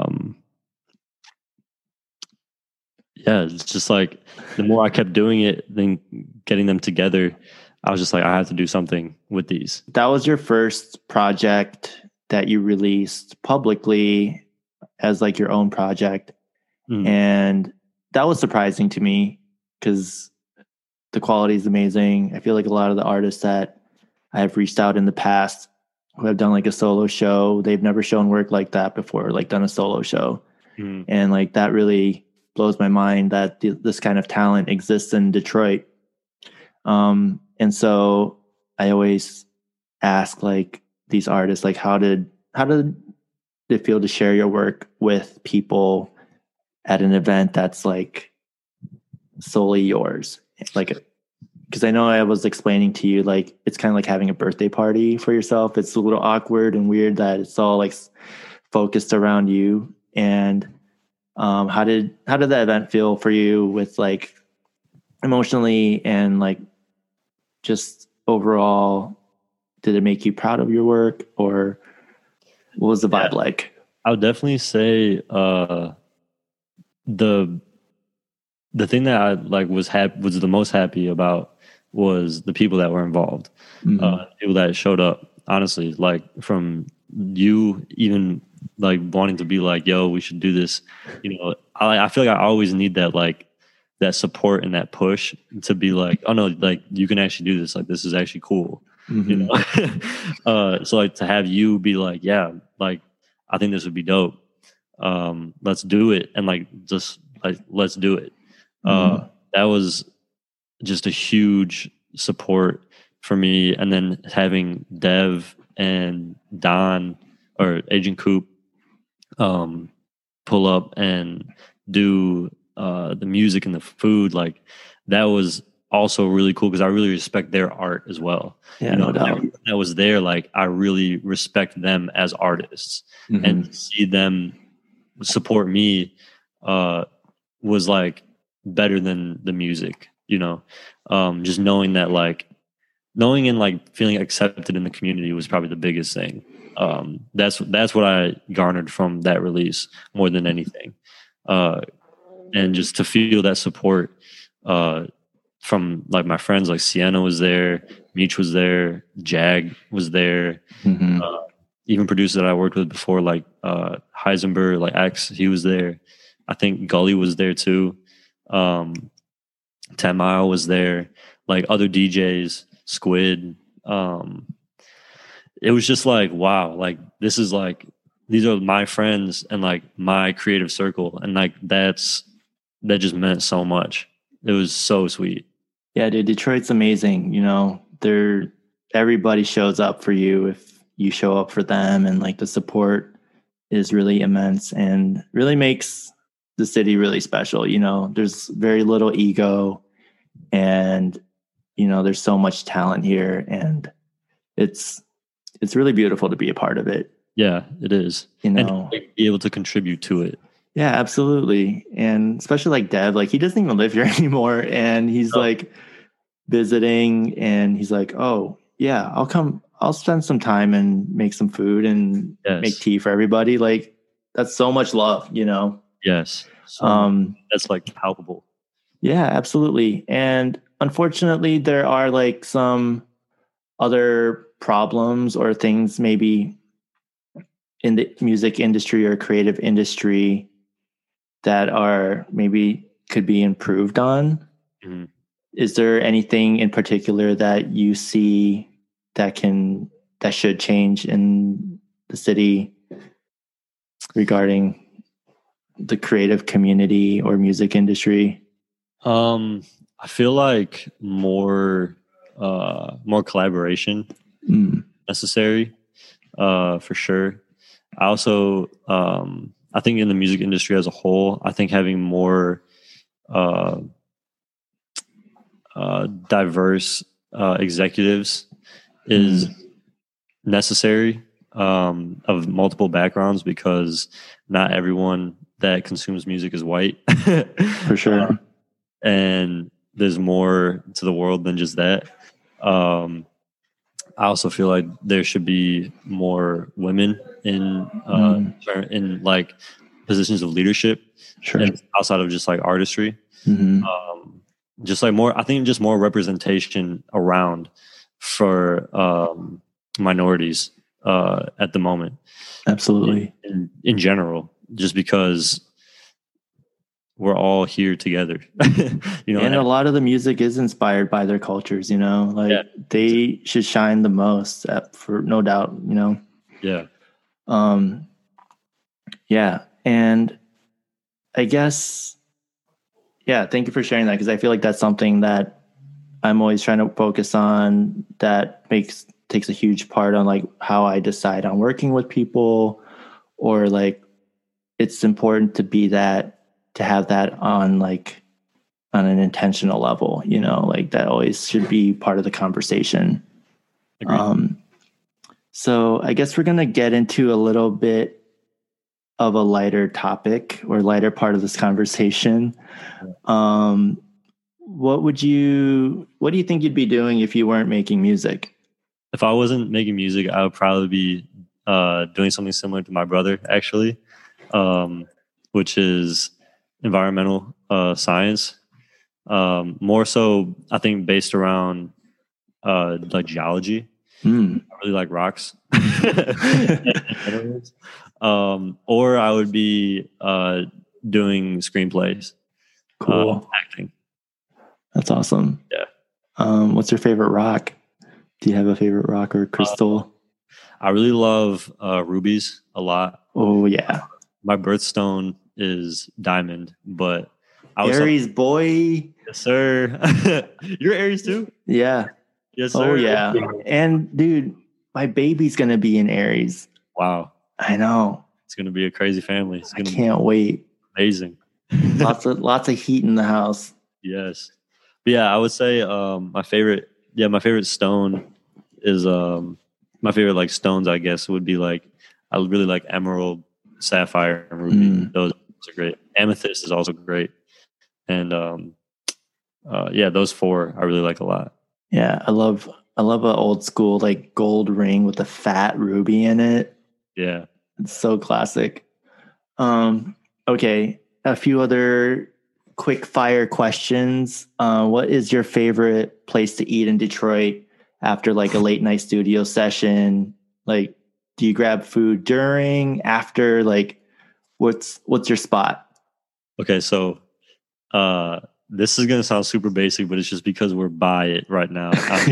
yeah, it's just like the more I kept doing it, then getting them together, I was just like, I have to do something with these. That was your first project that you released publicly as like your own project. And that was surprising to me because the quality is amazing. I feel like a lot of the artists that I have reached out in the past who have done like a solo show. They've never shown work like that before, like done a solo show. And like that really blows my mind that this kind of talent exists in Detroit. And so I always ask like these artists, like how did it feel to share your work with people at an event that's like solely yours? Like, because I know I was explaining to you, like it's kind of like having a birthday party for yourself. It's a little awkward and weird that it's all like focused around you. And how did that event feel for you, with like emotionally and like just overall? Did it make you proud of your work, or what was the vibe like? I would definitely say the thing that I like was the most happy about was the people that were involved, people that showed up. Honestly, like from you, even like wanting to be like, "Yo, we should do this." You know, I feel like I always need that like that support and that push to be like, "Oh no, like you can actually do this. Like this is actually cool." You know, so like to have you be like, "Yeah, like I think this would be dope. Let's do it," and like just like let's do it. That was just a huge support for me. And then having Dev and Don or Agent Coop pull up and do the music and the food, like that was also really cool because I really respect their art as well. Yeah, you know, no doubt. That was there. Like I really respect them as artists, and to see them support me was like better than the music. You know, just knowing that, like knowing and like feeling accepted in the community was probably the biggest thing. That's what I garnered from that release more than anything, and just to feel that support from like my friends, like Sienna was there, Meech was there, Jag was there, even producers that I worked with before, like Heisenberg, like X, he was there. I think Gully was there too. 10 Mile was there, like other DJs, Squid. It was just like, wow, like this is like, these are my friends and like my creative circle. And like that just meant so much. It was so sweet. Yeah, dude, Detroit's amazing. You know, everybody shows up for you if you show up for them, and like the support is really immense and really makes the city really special. You know, there's very little ego, and you know, there's so much talent here, and it's really beautiful to be a part of it. Yeah, it is. You know, and to be able to contribute to it. Yeah, absolutely. And especially like Dev, like he doesn't even live here anymore, and he's like visiting, and he's like, "Oh, yeah, I'll come. I'll spend some time and make some food and make tea for everybody." Like that's so much love, you know? Yes. So that's like palpable. Yeah, absolutely. And unfortunately, there are like some other problems or things maybe in the music industry or creative industry that are maybe could be improved on. Is there anything in particular that you see that should change in the city regarding the creative community or music industry? I feel like more collaboration necessary, for sure. I also, I think in the music industry as a whole, I think having more diverse executives is necessary, of multiple backgrounds, because not everyone that consumes music is white. For sure. And there's more to the world than just that. I also feel like there should be more women in like positions of leadership, and outside of just like artistry. Just like more, I think just more representation around for minorities at the moment. Absolutely. In general, just because we're all here together. You know, And a lot of the music is inspired by their cultures, you know, like they should shine the most for no doubt, you know? Yeah. Yeah. And I guess, yeah, thank you for sharing that. Because I feel like that's something that I'm always trying to focus on that takes a huge part on like how I decide on working with people, or like it's important to have that on like on an intentional level, you know, like that always should be part of the conversation. Agreed. So I guess we're going to get into a little bit of a lighter topic or lighter part of this conversation. What do you think you'd be doing if you weren't making music? If I wasn't making music, I would probably be doing something similar to my brother, actually, which is environmental science. More so, I think, based around like geology. I really like rocks. Or I would be doing screenplays. Cool. Acting. That's awesome. Yeah. What's your favorite rock? Do you have a favorite rock or crystal? I really love rubies a lot. Oh yeah. My birthstone is diamond, but Aries boy. Yes, sir. You're Aries too? Yeah. Yes, sir. Oh yeah. And dude, my baby's gonna be in Aries. Wow. I know. It's gonna be a crazy family. I can't wait. Amazing. lots of heat in the house. Yes. But yeah, I would say my favorite stone is my favorite like stones, I guess, would be like I really like emerald, sapphire, and ruby. Those are great. Amethyst is also great. And yeah, those four I really like a lot. Yeah, I love an old school like gold ring with a fat ruby in it. Yeah. It's so classic. Okay, a few other quick fire questions. What is your favorite place to eat in Detroit after like a late night studio session? Like, do you grab food during, after? Like, what's your spot? Okay, so this is gonna sound super basic, but it's just because we're by it right now.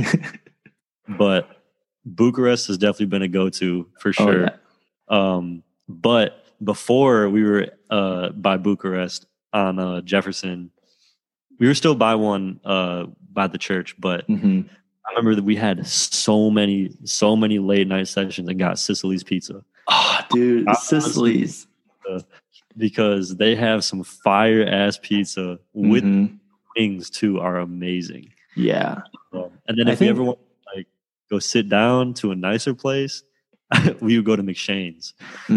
But Bucharest has definitely been a go-to for sure. Oh, yeah. But before we were by Bucharest on Jefferson, we were still by one by the church. But I remember that we had so many late night sessions and got Sicily's pizza. Oh, dude, Sicily's. Because they have some fire ass pizza with wings too are amazing. Yeah. And then if you ever want to like go sit down to a nicer place, we would go to McShane's.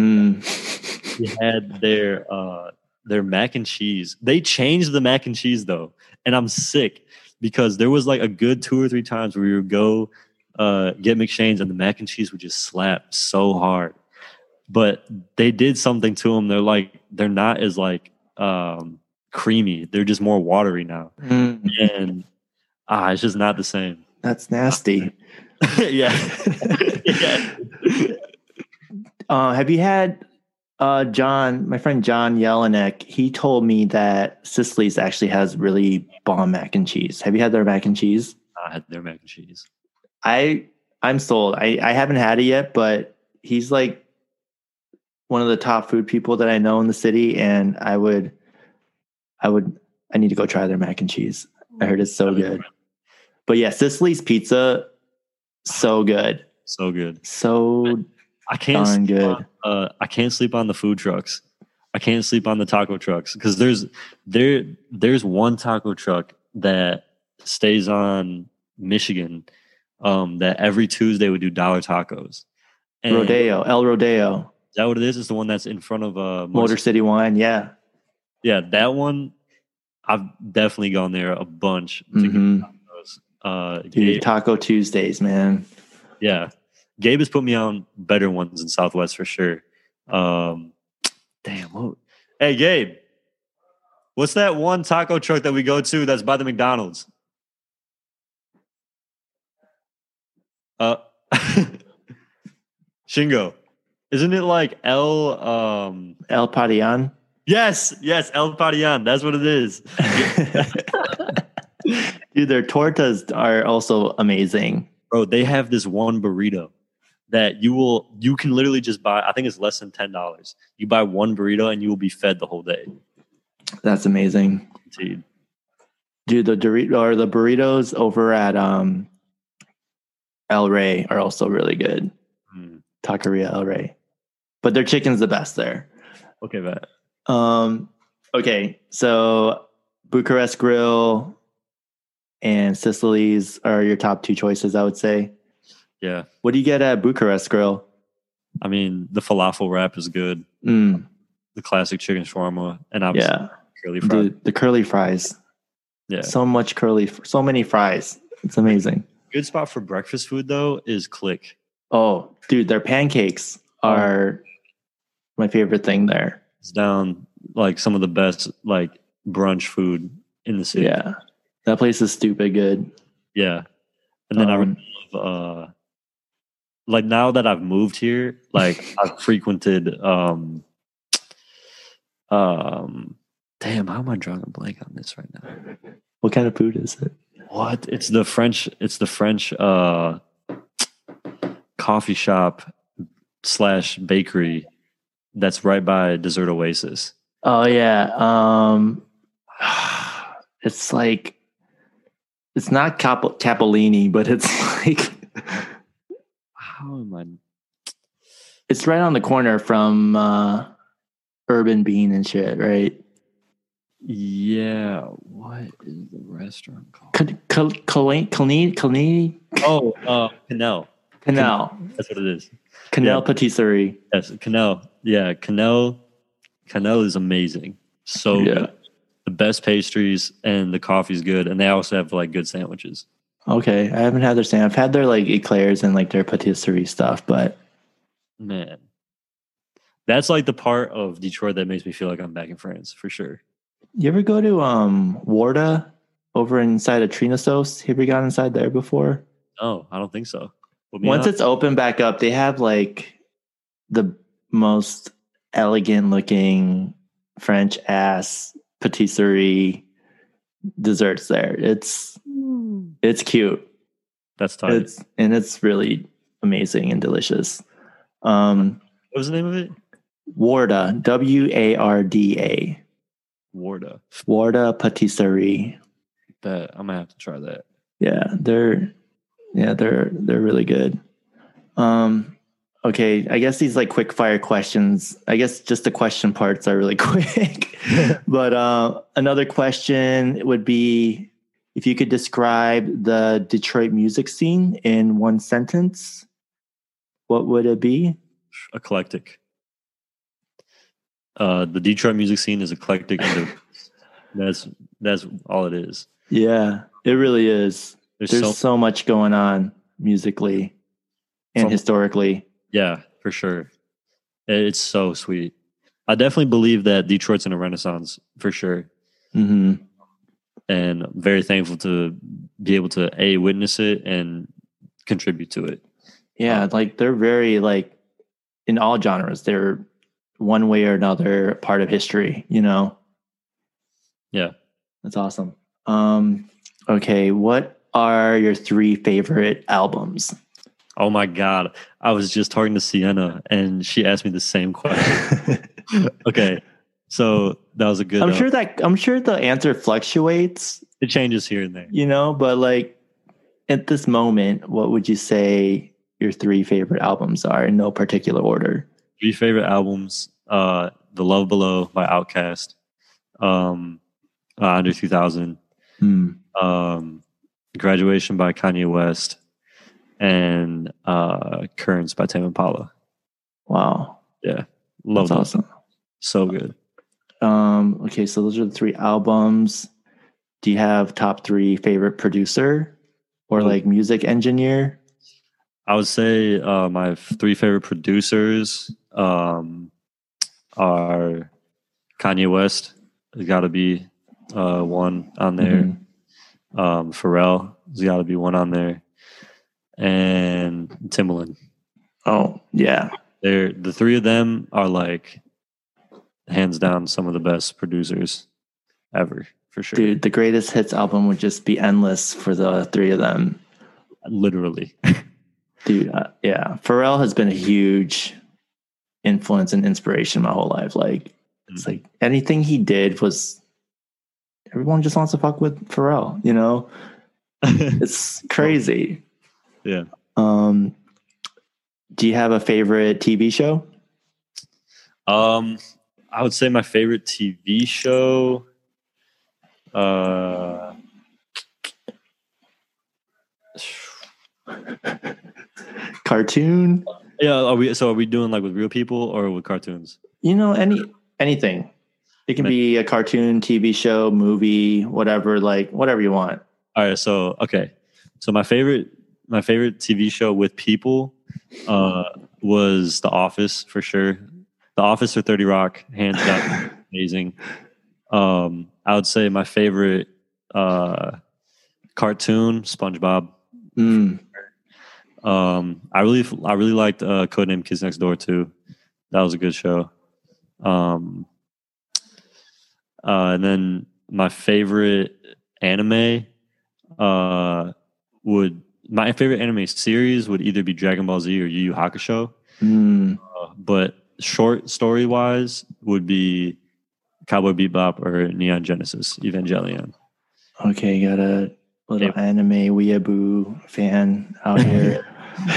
We had their mac and cheese. They changed the mac and cheese though, and I'm sick because there was like a good 2 or 3 times where we would go get McShane's and the mac and cheese would just slap so hard. But they did something to them. They're not as like creamy. They're just more watery now, and it's just not the same. That's nasty. Yeah. Have you had John, my friend John Jelinek? He told me that Sicily's actually has really bomb mac and cheese. Have you had their mac and cheese? I had their mac and cheese. I'm sold. I haven't had it yet, but he's like one of the top food people that I know in the city, and I need to go try their mac and cheese. I heard it's so good. But yeah, Sicily's pizza, so good. So good. So darn good. I can't sleep on the food trucks. I can't sleep on the taco trucks because there's one taco truck that stays on Michigan that every Tuesday would do dollar tacos. And El Rodeo. Is that what it is? It's the one that's in front of Motor City Wine, yeah. Yeah, that one, I've definitely gone there a bunch to get tacos. Dude, Taco Tuesdays, man. Yeah. Gabe has put me on better ones in Southwest for sure. Hey, Gabe, what's that one taco truck that we go to that's by the McDonald's? Shingo. Isn't it like El Padian? Yes, El Parian. That's what it is. Dude, their tortas are also amazing. Bro, they have this one burrito that you can literally just buy. I think it's less than $10. You buy one burrito and you will be fed the whole day. That's amazing. Indeed. Dude, the burritos over at El Rey are also really good. Taqueria El Rey. But their chicken's the best there. Okay, bet. Okay, so Bucharest Grill and Sicily's are your top two choices, I would say. Yeah. What do you get at Bucharest Grill? I mean, the falafel wrap is good. The classic chicken shawarma, and obviously curly fries. Dude, the curly fries. Yeah. So many fries. It's amazing. Good spot for breakfast food though is Click. Oh, dude, their pancakes are my favorite thing there. It's down like some of the best like brunch food in the city. Yeah. That place is stupid good. Yeah. And then I really love like now that I've moved here, like I've frequented damn, how am I drawing a blank on this right now? What kind of food is it? What? It's the French coffee shop / bakery that's right by Dessert Oasis. Oh yeah. It's like it's not Capolini, but it's like how am I? It's right on the corner from Urban Bean and shit, right? Yeah. What is the restaurant called? Kalini? Oh, Canal. Canal. That's what it is. Canal Patisserie. Yes, Canal. Yeah, Canal is amazing. So good. The best pastries and the coffee's good, and they also have like good sandwiches. Okay, I haven't had their sandwich. I've had their like eclairs and like their patisserie stuff, but man, that's like the part of Detroit that makes me feel like I'm back in France for sure. You ever go to Warda over inside of Trinasos? Have you gone inside there before? No, I don't think so. Once it's open back up, they have like the most elegant looking French ass patisserie desserts there. It's cute. That's tight. It's really amazing and delicious. What was the name of it? Warda, Warda. Warda Patisserie. Bet I'm gonna have to try that. Yeah, they're really good. Okay, I guess these like quick fire questions. I guess just the question parts are really quick. But another question would be if you could describe the Detroit music scene in one sentence, what would it be? Eclectic. The Detroit music scene is eclectic, and that's all it is. Yeah, it really is. There's so much going on musically and historically. Yeah, for sure. It's so sweet. I definitely believe that Detroit's in a renaissance for sure. Mm-hmm. And I'm very thankful to be able to witness it and contribute to it. Yeah, like they're very like in all genres. They're one way or another part of history, you know? Yeah. That's awesome. Okay, what are your 3 favorite albums? Oh my God. I was just talking to Sienna and she asked me the same question. Okay. So that was a good I'm sure the answer fluctuates. It changes here and there. You know, but like at this moment, what would you say your 3 favorite albums are in no particular order? 3 favorite albums, The Love Below by Outkast, Under 2000, Graduation by Kanye West, and Currents by Tame Impala. Wow. Yeah. Love that. Awesome. So good. Okay, so those are the 3 albums. Do you have top 3 favorite producer or like music engineer? I would say my 3 favorite producers are Kanye West. There's got to be one on there. Pharrell. There's got to be one on there. And Timbaland. Oh, yeah. The 3 of them are like hands down some of the best producers ever, for sure. Dude, the greatest hits album would just be endless for the three of them. Literally. Dude, yeah. Pharrell has been a huge influence and inspiration my whole life. Like, it's like anything he did was, everyone just wants to fuck with Pharrell, you know? It's crazy. Yeah. Do you have a favorite TV show? I would say my favorite TV show. Cartoon? Yeah, are we doing like with real people or with cartoons? You know, anything. It can be a cartoon, TV show, movie, whatever, like whatever you want. All right, so my favorite TV show with people was The Office, for sure. The Office or 30 Rock, hands down, amazing. I would say my favorite cartoon, SpongeBob. I really liked Codename Kids Next Door too. That was a good show. And then my favorite anime my favorite anime series would either be Dragon Ball Z or Yu Yu Hakusho. But short story wise would be Cowboy Bebop or Neon Genesis Evangelion. Okay, you got a little anime weeaboo fan out here.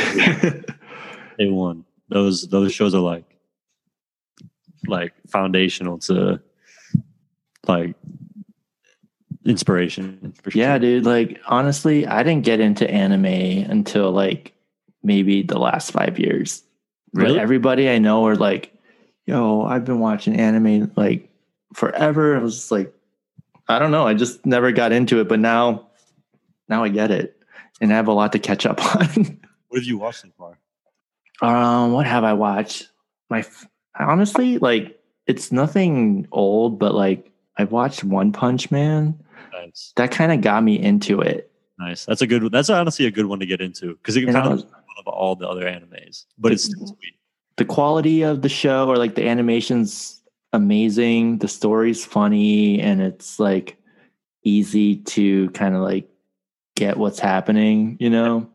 They won. Those shows are like foundational to like inspiration. For sure. Yeah, dude. Like honestly, I didn't get into anime until like maybe the last 5 years. Really? But everybody I know are like, yo, I've been watching anime like forever. It was just like, I don't know. I just never got into it, but now I get it, and I have a lot to catch up on. What have you watched so far? What have I watched? Honestly, like it's nothing old, but like I watched One Punch Man. Nice. That kind of got me into it. Nice. That's honestly a good one to get into because it kind of one of all the other animes, but it's still sweet. The quality of the show, or like the animation's amazing. The story's funny, and it's like easy to kind of like get what's happening, you know?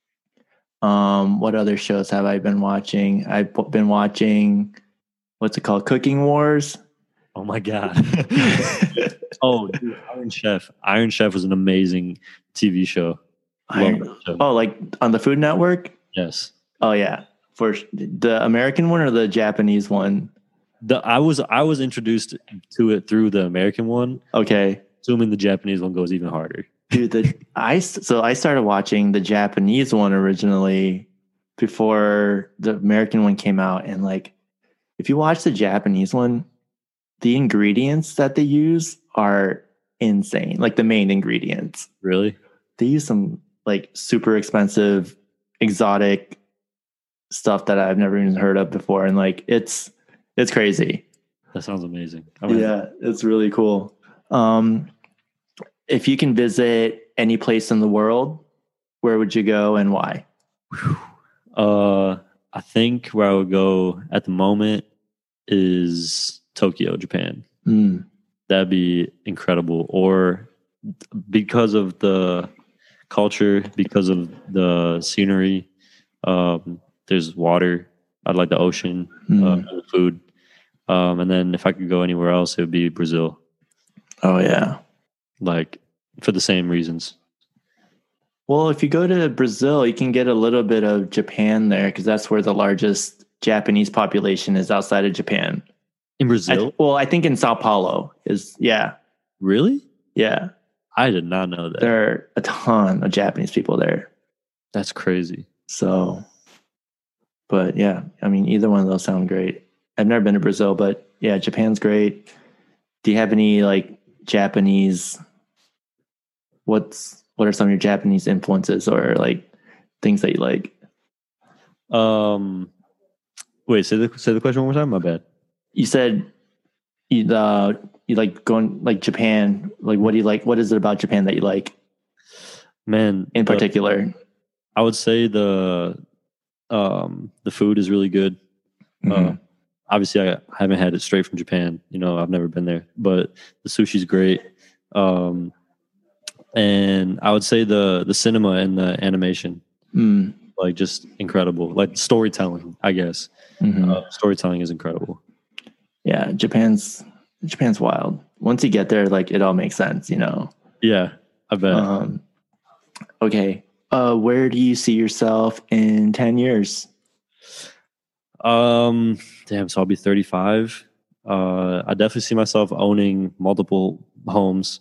What other shows have I been watching? I've been watching, what's it called? Cooking Wars. Oh my God. Oh, dude, Iron Chef. Iron Chef was an amazing TV show. Oh, like on the Food Network? Yes. Oh yeah. For the American one or the Japanese one? I was introduced to it through the American one. Okay. Assuming the Japanese one goes even harder. Dude, I started watching the Japanese one originally before the American one came out, and like if you watch the Japanese one, the ingredients that they use are insane. Like the main ingredients. Really? They use some like super expensive, exotic stuff that I've never even heard of before, and like it's crazy. That sounds amazing. Yeah, it's really cool. If you can visit any place in the world, where would you go and why? I think where I would go at the moment is Tokyo, Japan. That'd be incredible. Or because of the culture, because of the scenery, there's water. I'd like the ocean, the food. And then if I could go anywhere else, it would be Brazil. Oh, yeah. Like for the same reasons. Well, if you go to Brazil, you can get a little bit of Japan there because that's where the largest Japanese population is outside of Japan. In Brazil? I think in Sao Paulo is, yeah. Really? Yeah. I did not know that. There are a ton of Japanese people there. That's crazy. So, but yeah, I mean, either one of those sound great. I've never been to Brazil, but yeah, Japan's great. Do you have any like Japanese, what are some of your Japanese influences or like things that you like? Wait, say the question one more time. My bad. You said you like going like Japan. Like, what do you like? What is it about Japan that you like? Man, in particular, I would say the food is really good. obviously I haven't had it straight from Japan. You know, I've never been there, but the sushi's great. And I would say the cinema and the animation, like just incredible. Like storytelling, I guess. Storytelling is incredible. Yeah, Japan's wild. Once you get there, like it all makes sense, you know. Yeah, I bet. Okay. Where do you see yourself in 10 years? Damn, so I'll be 35. I definitely see myself owning multiple homes.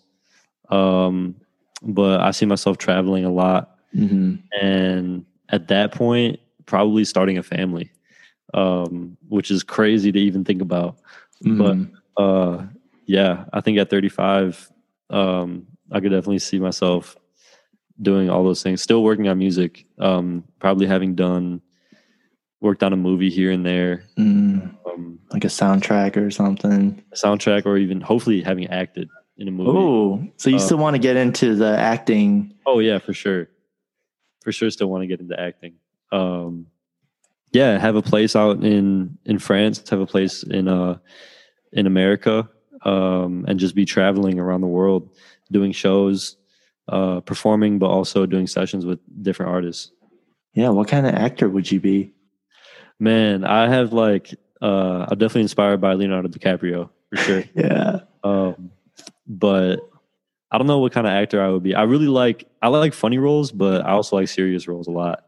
But I see myself traveling a lot. And at that point, probably starting a family, which is crazy to even think about. But yeah, I think at 35, I could definitely see myself doing all those things, still working on music, probably having worked on a movie here and there. Like a soundtrack or something. A soundtrack, or even hopefully having acted in a movie. Oh, so you still want to get into the acting? Oh yeah, for sure. For sure still want to get into acting. Yeah, have a place out in France, have a place in America, and just be traveling around the world, doing shows, performing, but also doing sessions with different artists. Yeah, what kind of actor would you be? Man, I have I'm definitely inspired by Leonardo DiCaprio for sure. Yeah. But I don't know what kind of actor I would be. I like funny roles, but I also like serious roles a lot.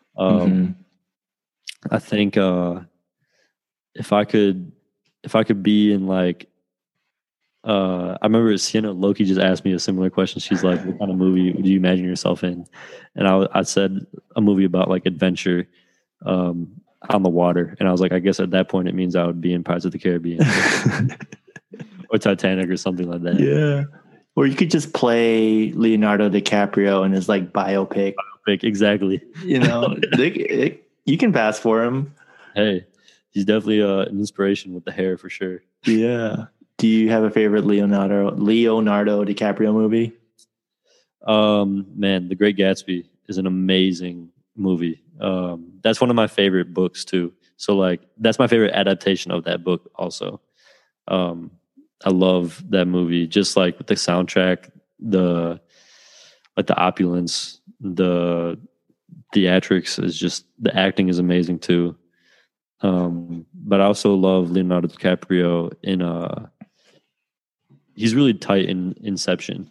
I think if I could be in I remember Sienna Loki just asked me a similar question. She's like, "What kind of movie do you imagine yourself in?" And I said a movie about like adventure on the water, and I was like, I guess at that point it means I would be in Pirates of the Caribbean or Titanic or something like that. Yeah. Or you could just play Leonardo DiCaprio in his like biopic. Exactly. You know, you can pass for him. Hey, he's definitely an inspiration with the hair for sure. Yeah. Do you have a favorite Leonardo DiCaprio movie? Man, The Great Gatsby is an amazing movie. That's one of my favorite books too. So like that's my favorite adaptation of that book also. I love that movie, just like with the soundtrack, the opulence, the theatrics is just, the acting is amazing too. But I also love Leonardo DiCaprio he's really tight in Inception.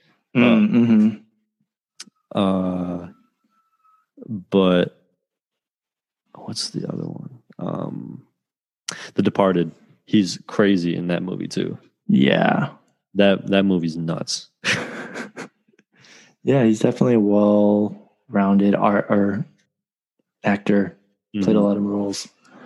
But what's the other one? The Departed. He's crazy in that movie too. Yeah. That movie's nuts. Yeah, he's definitely a well-rounded actor. Played a lot of roles.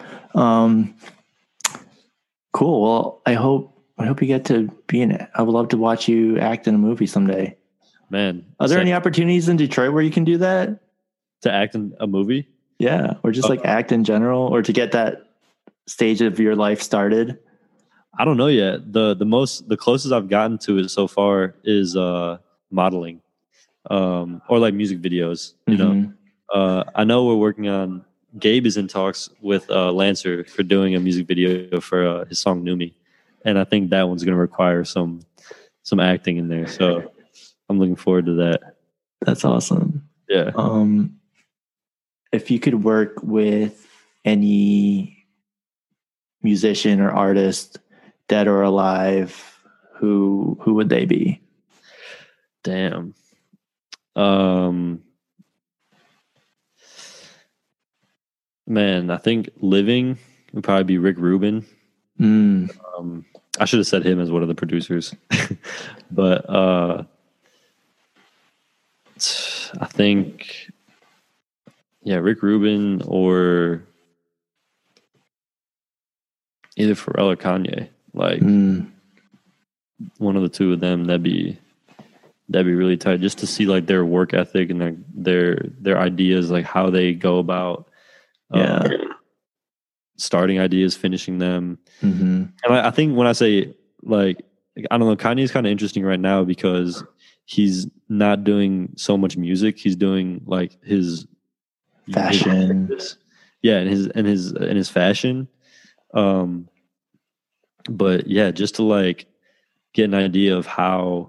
Cool. Well, I hope you get to be in it. I would love to watch you act in a movie someday. Man. Are there any opportunities in Detroit where you can do that? To act in a movie? Yeah. Or just like act in general, or to get that stage of your life started? I don't know yet. The closest I've gotten to it so far is modeling, or like music videos. You know, I know we're working on. Gabe is in talks with Lancer for doing a music video for his song "New Me," and I think that one's going to require some acting in there. So I'm looking forward to that. That's awesome. Yeah. If you could work with any musician or artist, dead or alive, who would they be? Damn. Man, I think living would probably be Rick Rubin. I should have said him as one of the producers, but I think, yeah, Rick Rubin or either Pharrell or Kanye. Like one of the two of them, that'd be really tight, just to see like their work ethic and their ideas, like how they go about starting ideas, finishing them. And I think when I say like, I don't know, Kanye is kind of interesting right now because he's not doing so much music. He's doing like his fashion. And his fashion. But yeah, just to like get an idea of how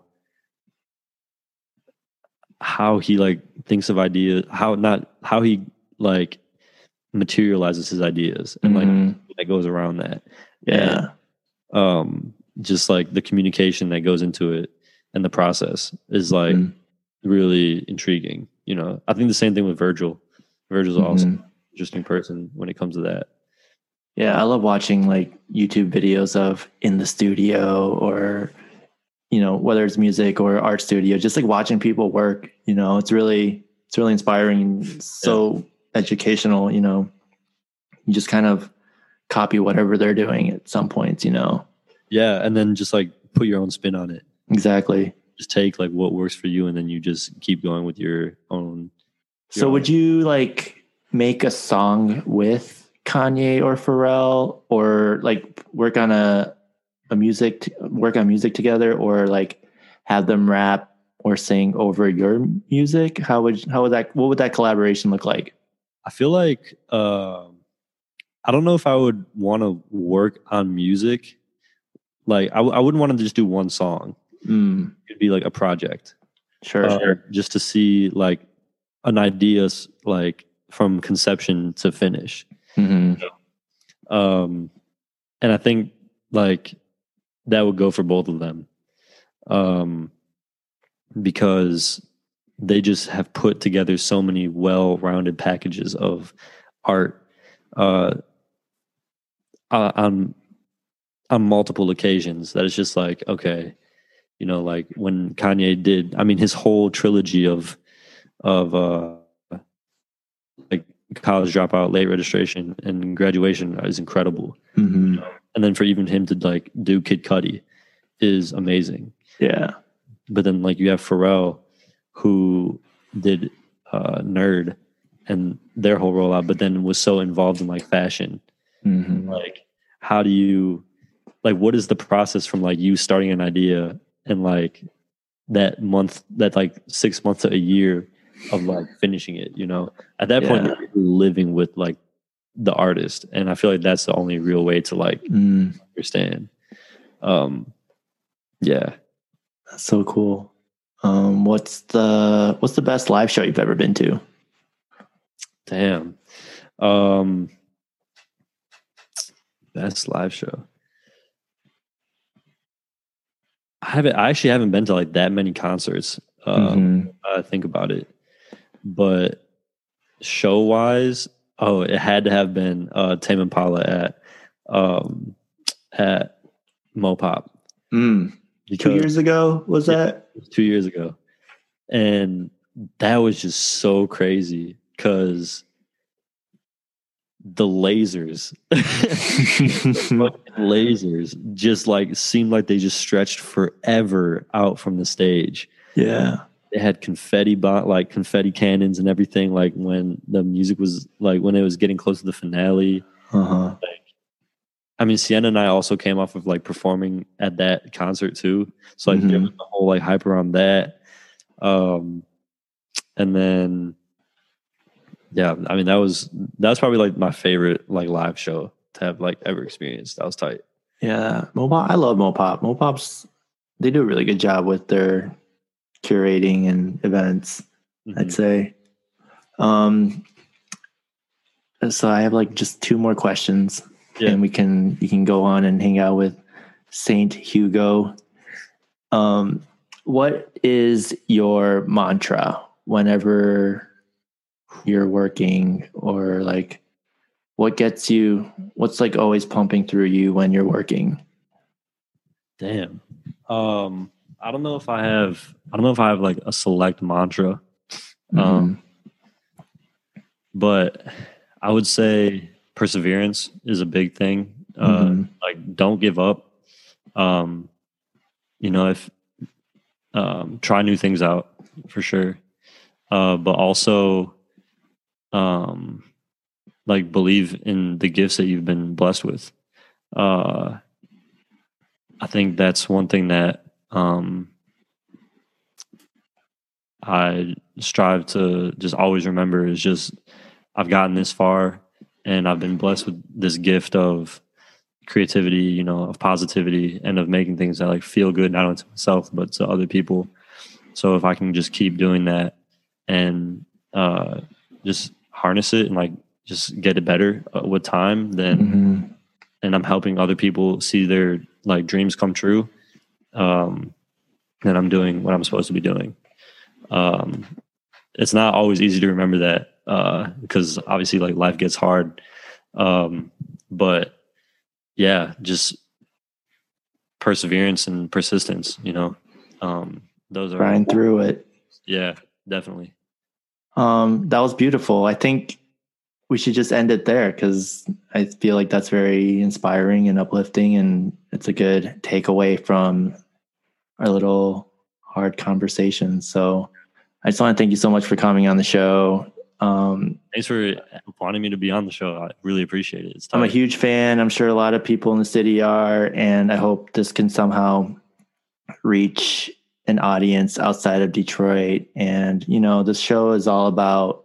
he like thinks of ideas, how he like materializes his ideas, and like that goes around that. Yeah. And, just like the communication that goes into it and the process is like really intriguing. You know, I think the same thing with Virgil. Virgil's also an interesting person when it comes to that. Yeah, I love watching like YouTube videos of in the studio, or, you know, whether it's music or art studio, just like watching people work. You know, it's really inspiring and so educational. You know, you just kind of copy whatever they're doing at some points, you know. Yeah, and then just like put your own spin on it. Exactly. Just take like what works for you, and then you just keep going with your own. So would you like make a song with Kanye or Pharrell, or like work on music together, or like have them rap or sing over your music? What would that collaboration look like? I feel like I don't know if I would want to work on music. Like I wouldn't want to just do one song. It'd be like a project. Sure. Just to see like an idea like from conception to finish. And I think like that would go for both of them. Because they just have put together so many well-rounded packages of art on multiple occasions that it's just like, okay, you know, like when Kanye did, I mean, his whole trilogy of like College Dropout, Late Registration, and Graduation is incredible. And then for even him to like do Kid Cudi is amazing. Yeah. But then like you have Pharrell, who did Nerd and their whole rollout, but then was so involved in like fashion. Like, how do you, like, what is the process from like you starting an idea and like that 6 months to a year of like finishing it, you know? At that point, you're living with like the artist. And I feel like that's the only real way to like understand. Yeah. That's so cool. What's the best live show you've ever been to? Damn. Best live show. I actually haven't been to like that many concerts. I think about it, but show wise, it had to have been Tame Impala at Mopop. Because 2 years ago was that? 2 years ago, and that was just so crazy because the lasers just like seemed like they just stretched forever out from the stage. Yeah, they had confetti cannons and everything, like when the music was like when it was getting close to the finale. Like, I mean, Sienna and I also came off of like performing at that concert too, so like there was the whole like hype around that. And then yeah, I mean that was probably like my favorite like live show to have like ever experienced. That was tight. Yeah, Mopop. I love Mopop. Mopop's, they do a really good job with their curating and events, I'd say. So I have like just two more questions, and you can go on and hang out with Saint Hugo. What is your mantra whenever you're working, or like what's like always pumping through you when you're working? Damn. I don't know if I have like a select mantra. But I would say perseverance is a big thing. Like don't give up. You know, if try new things out for sure. But also like believe in the gifts that you've been blessed with. I think that's one thing that I strive to just always remember is just I've gotten this far and I've been blessed with this gift of creativity, you know, of positivity, and of making things that like feel good, not only to myself, but to other people. So if I can just keep doing that and just harness it and like just get it better with time, then and I'm helping other people see their like dreams come true, then I'm doing what I'm supposed to be doing. It's not always easy to remember that because obviously like life gets hard. But yeah, just perseverance and persistence, you know, those are grind through it. Yeah, definitely. That was beautiful. I think we should just end it there because I feel like that's very inspiring and uplifting, and it's a good takeaway from our little hard conversation. So I just want to thank you so much for coming on the show. Thanks for wanting me to be on the show. I really appreciate it. I'm a huge fan. I'm sure a lot of people in the city are, and I hope this can somehow reach an audience outside of Detroit. And, you know, this show is all about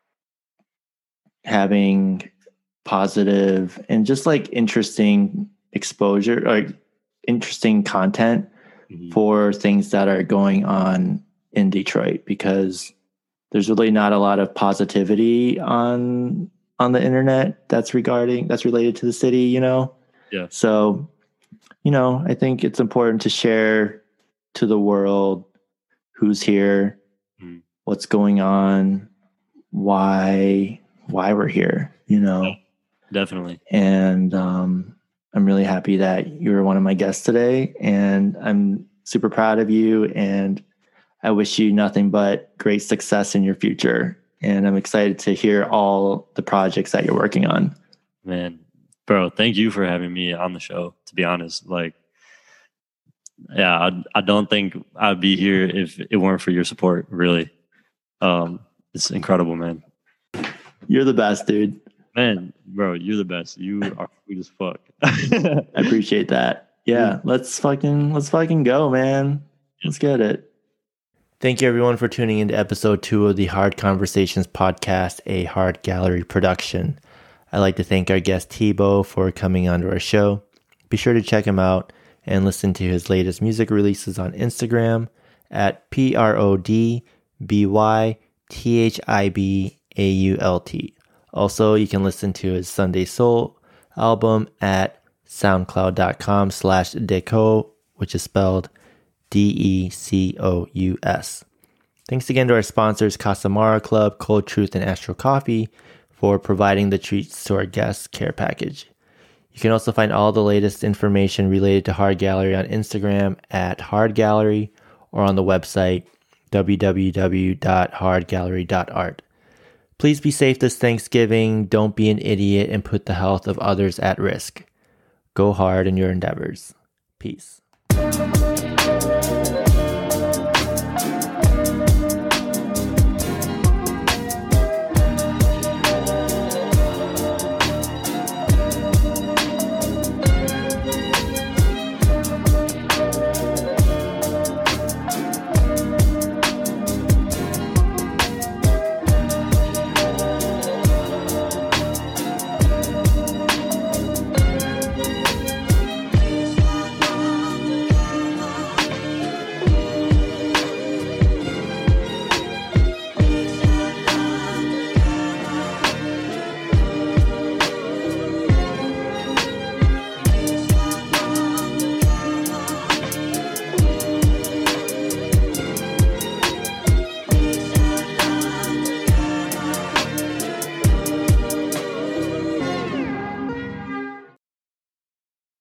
having positive and just like interesting exposure or interesting content for things that are going on in Detroit, because there's really not a lot of positivity on the internet that's related to the city, you know? Yeah. So, you know, I think it's important to share to the world who's here, what's going on, why we're here, you know? Yeah, definitely. And I'm really happy that you were one of my guests today, and I'm super proud of you, and I wish you nothing but great success in your future. And I'm excited to hear all the projects that you're working on. Man, bro, thank you for having me on the show, to be honest. Like, yeah, I don't think I'd be here if it weren't for your support, really. It's incredible, man. You're the best, dude. Man, bro, you're the best. You are sweet as fuck. I appreciate that. Yeah, let's fucking go, man. Let's get it. Thank you, everyone, for tuning into episode 2 of the Hard Conversations podcast, a Hard Gallery production. I'd like to thank our guest Tebow for coming onto our show. Be sure to check him out and listen to his latest music releases on Instagram at PRODBYTHIBAULT. Also, you can listen to his Sunday Soul album at soundcloud.com/Decous, which is spelled DECOUS. Thanks again to our sponsors, Casamara Club, Cold Truth, and Astro Coffee for providing the treats to our guest care package. You can also find all the latest information related to Hard Gallery on Instagram at Hard Gallery or on the website www.hardgallery.art. Please be safe this Thanksgiving. Don't be an idiot and put the health of others at risk. Go hard in your endeavors. Peace.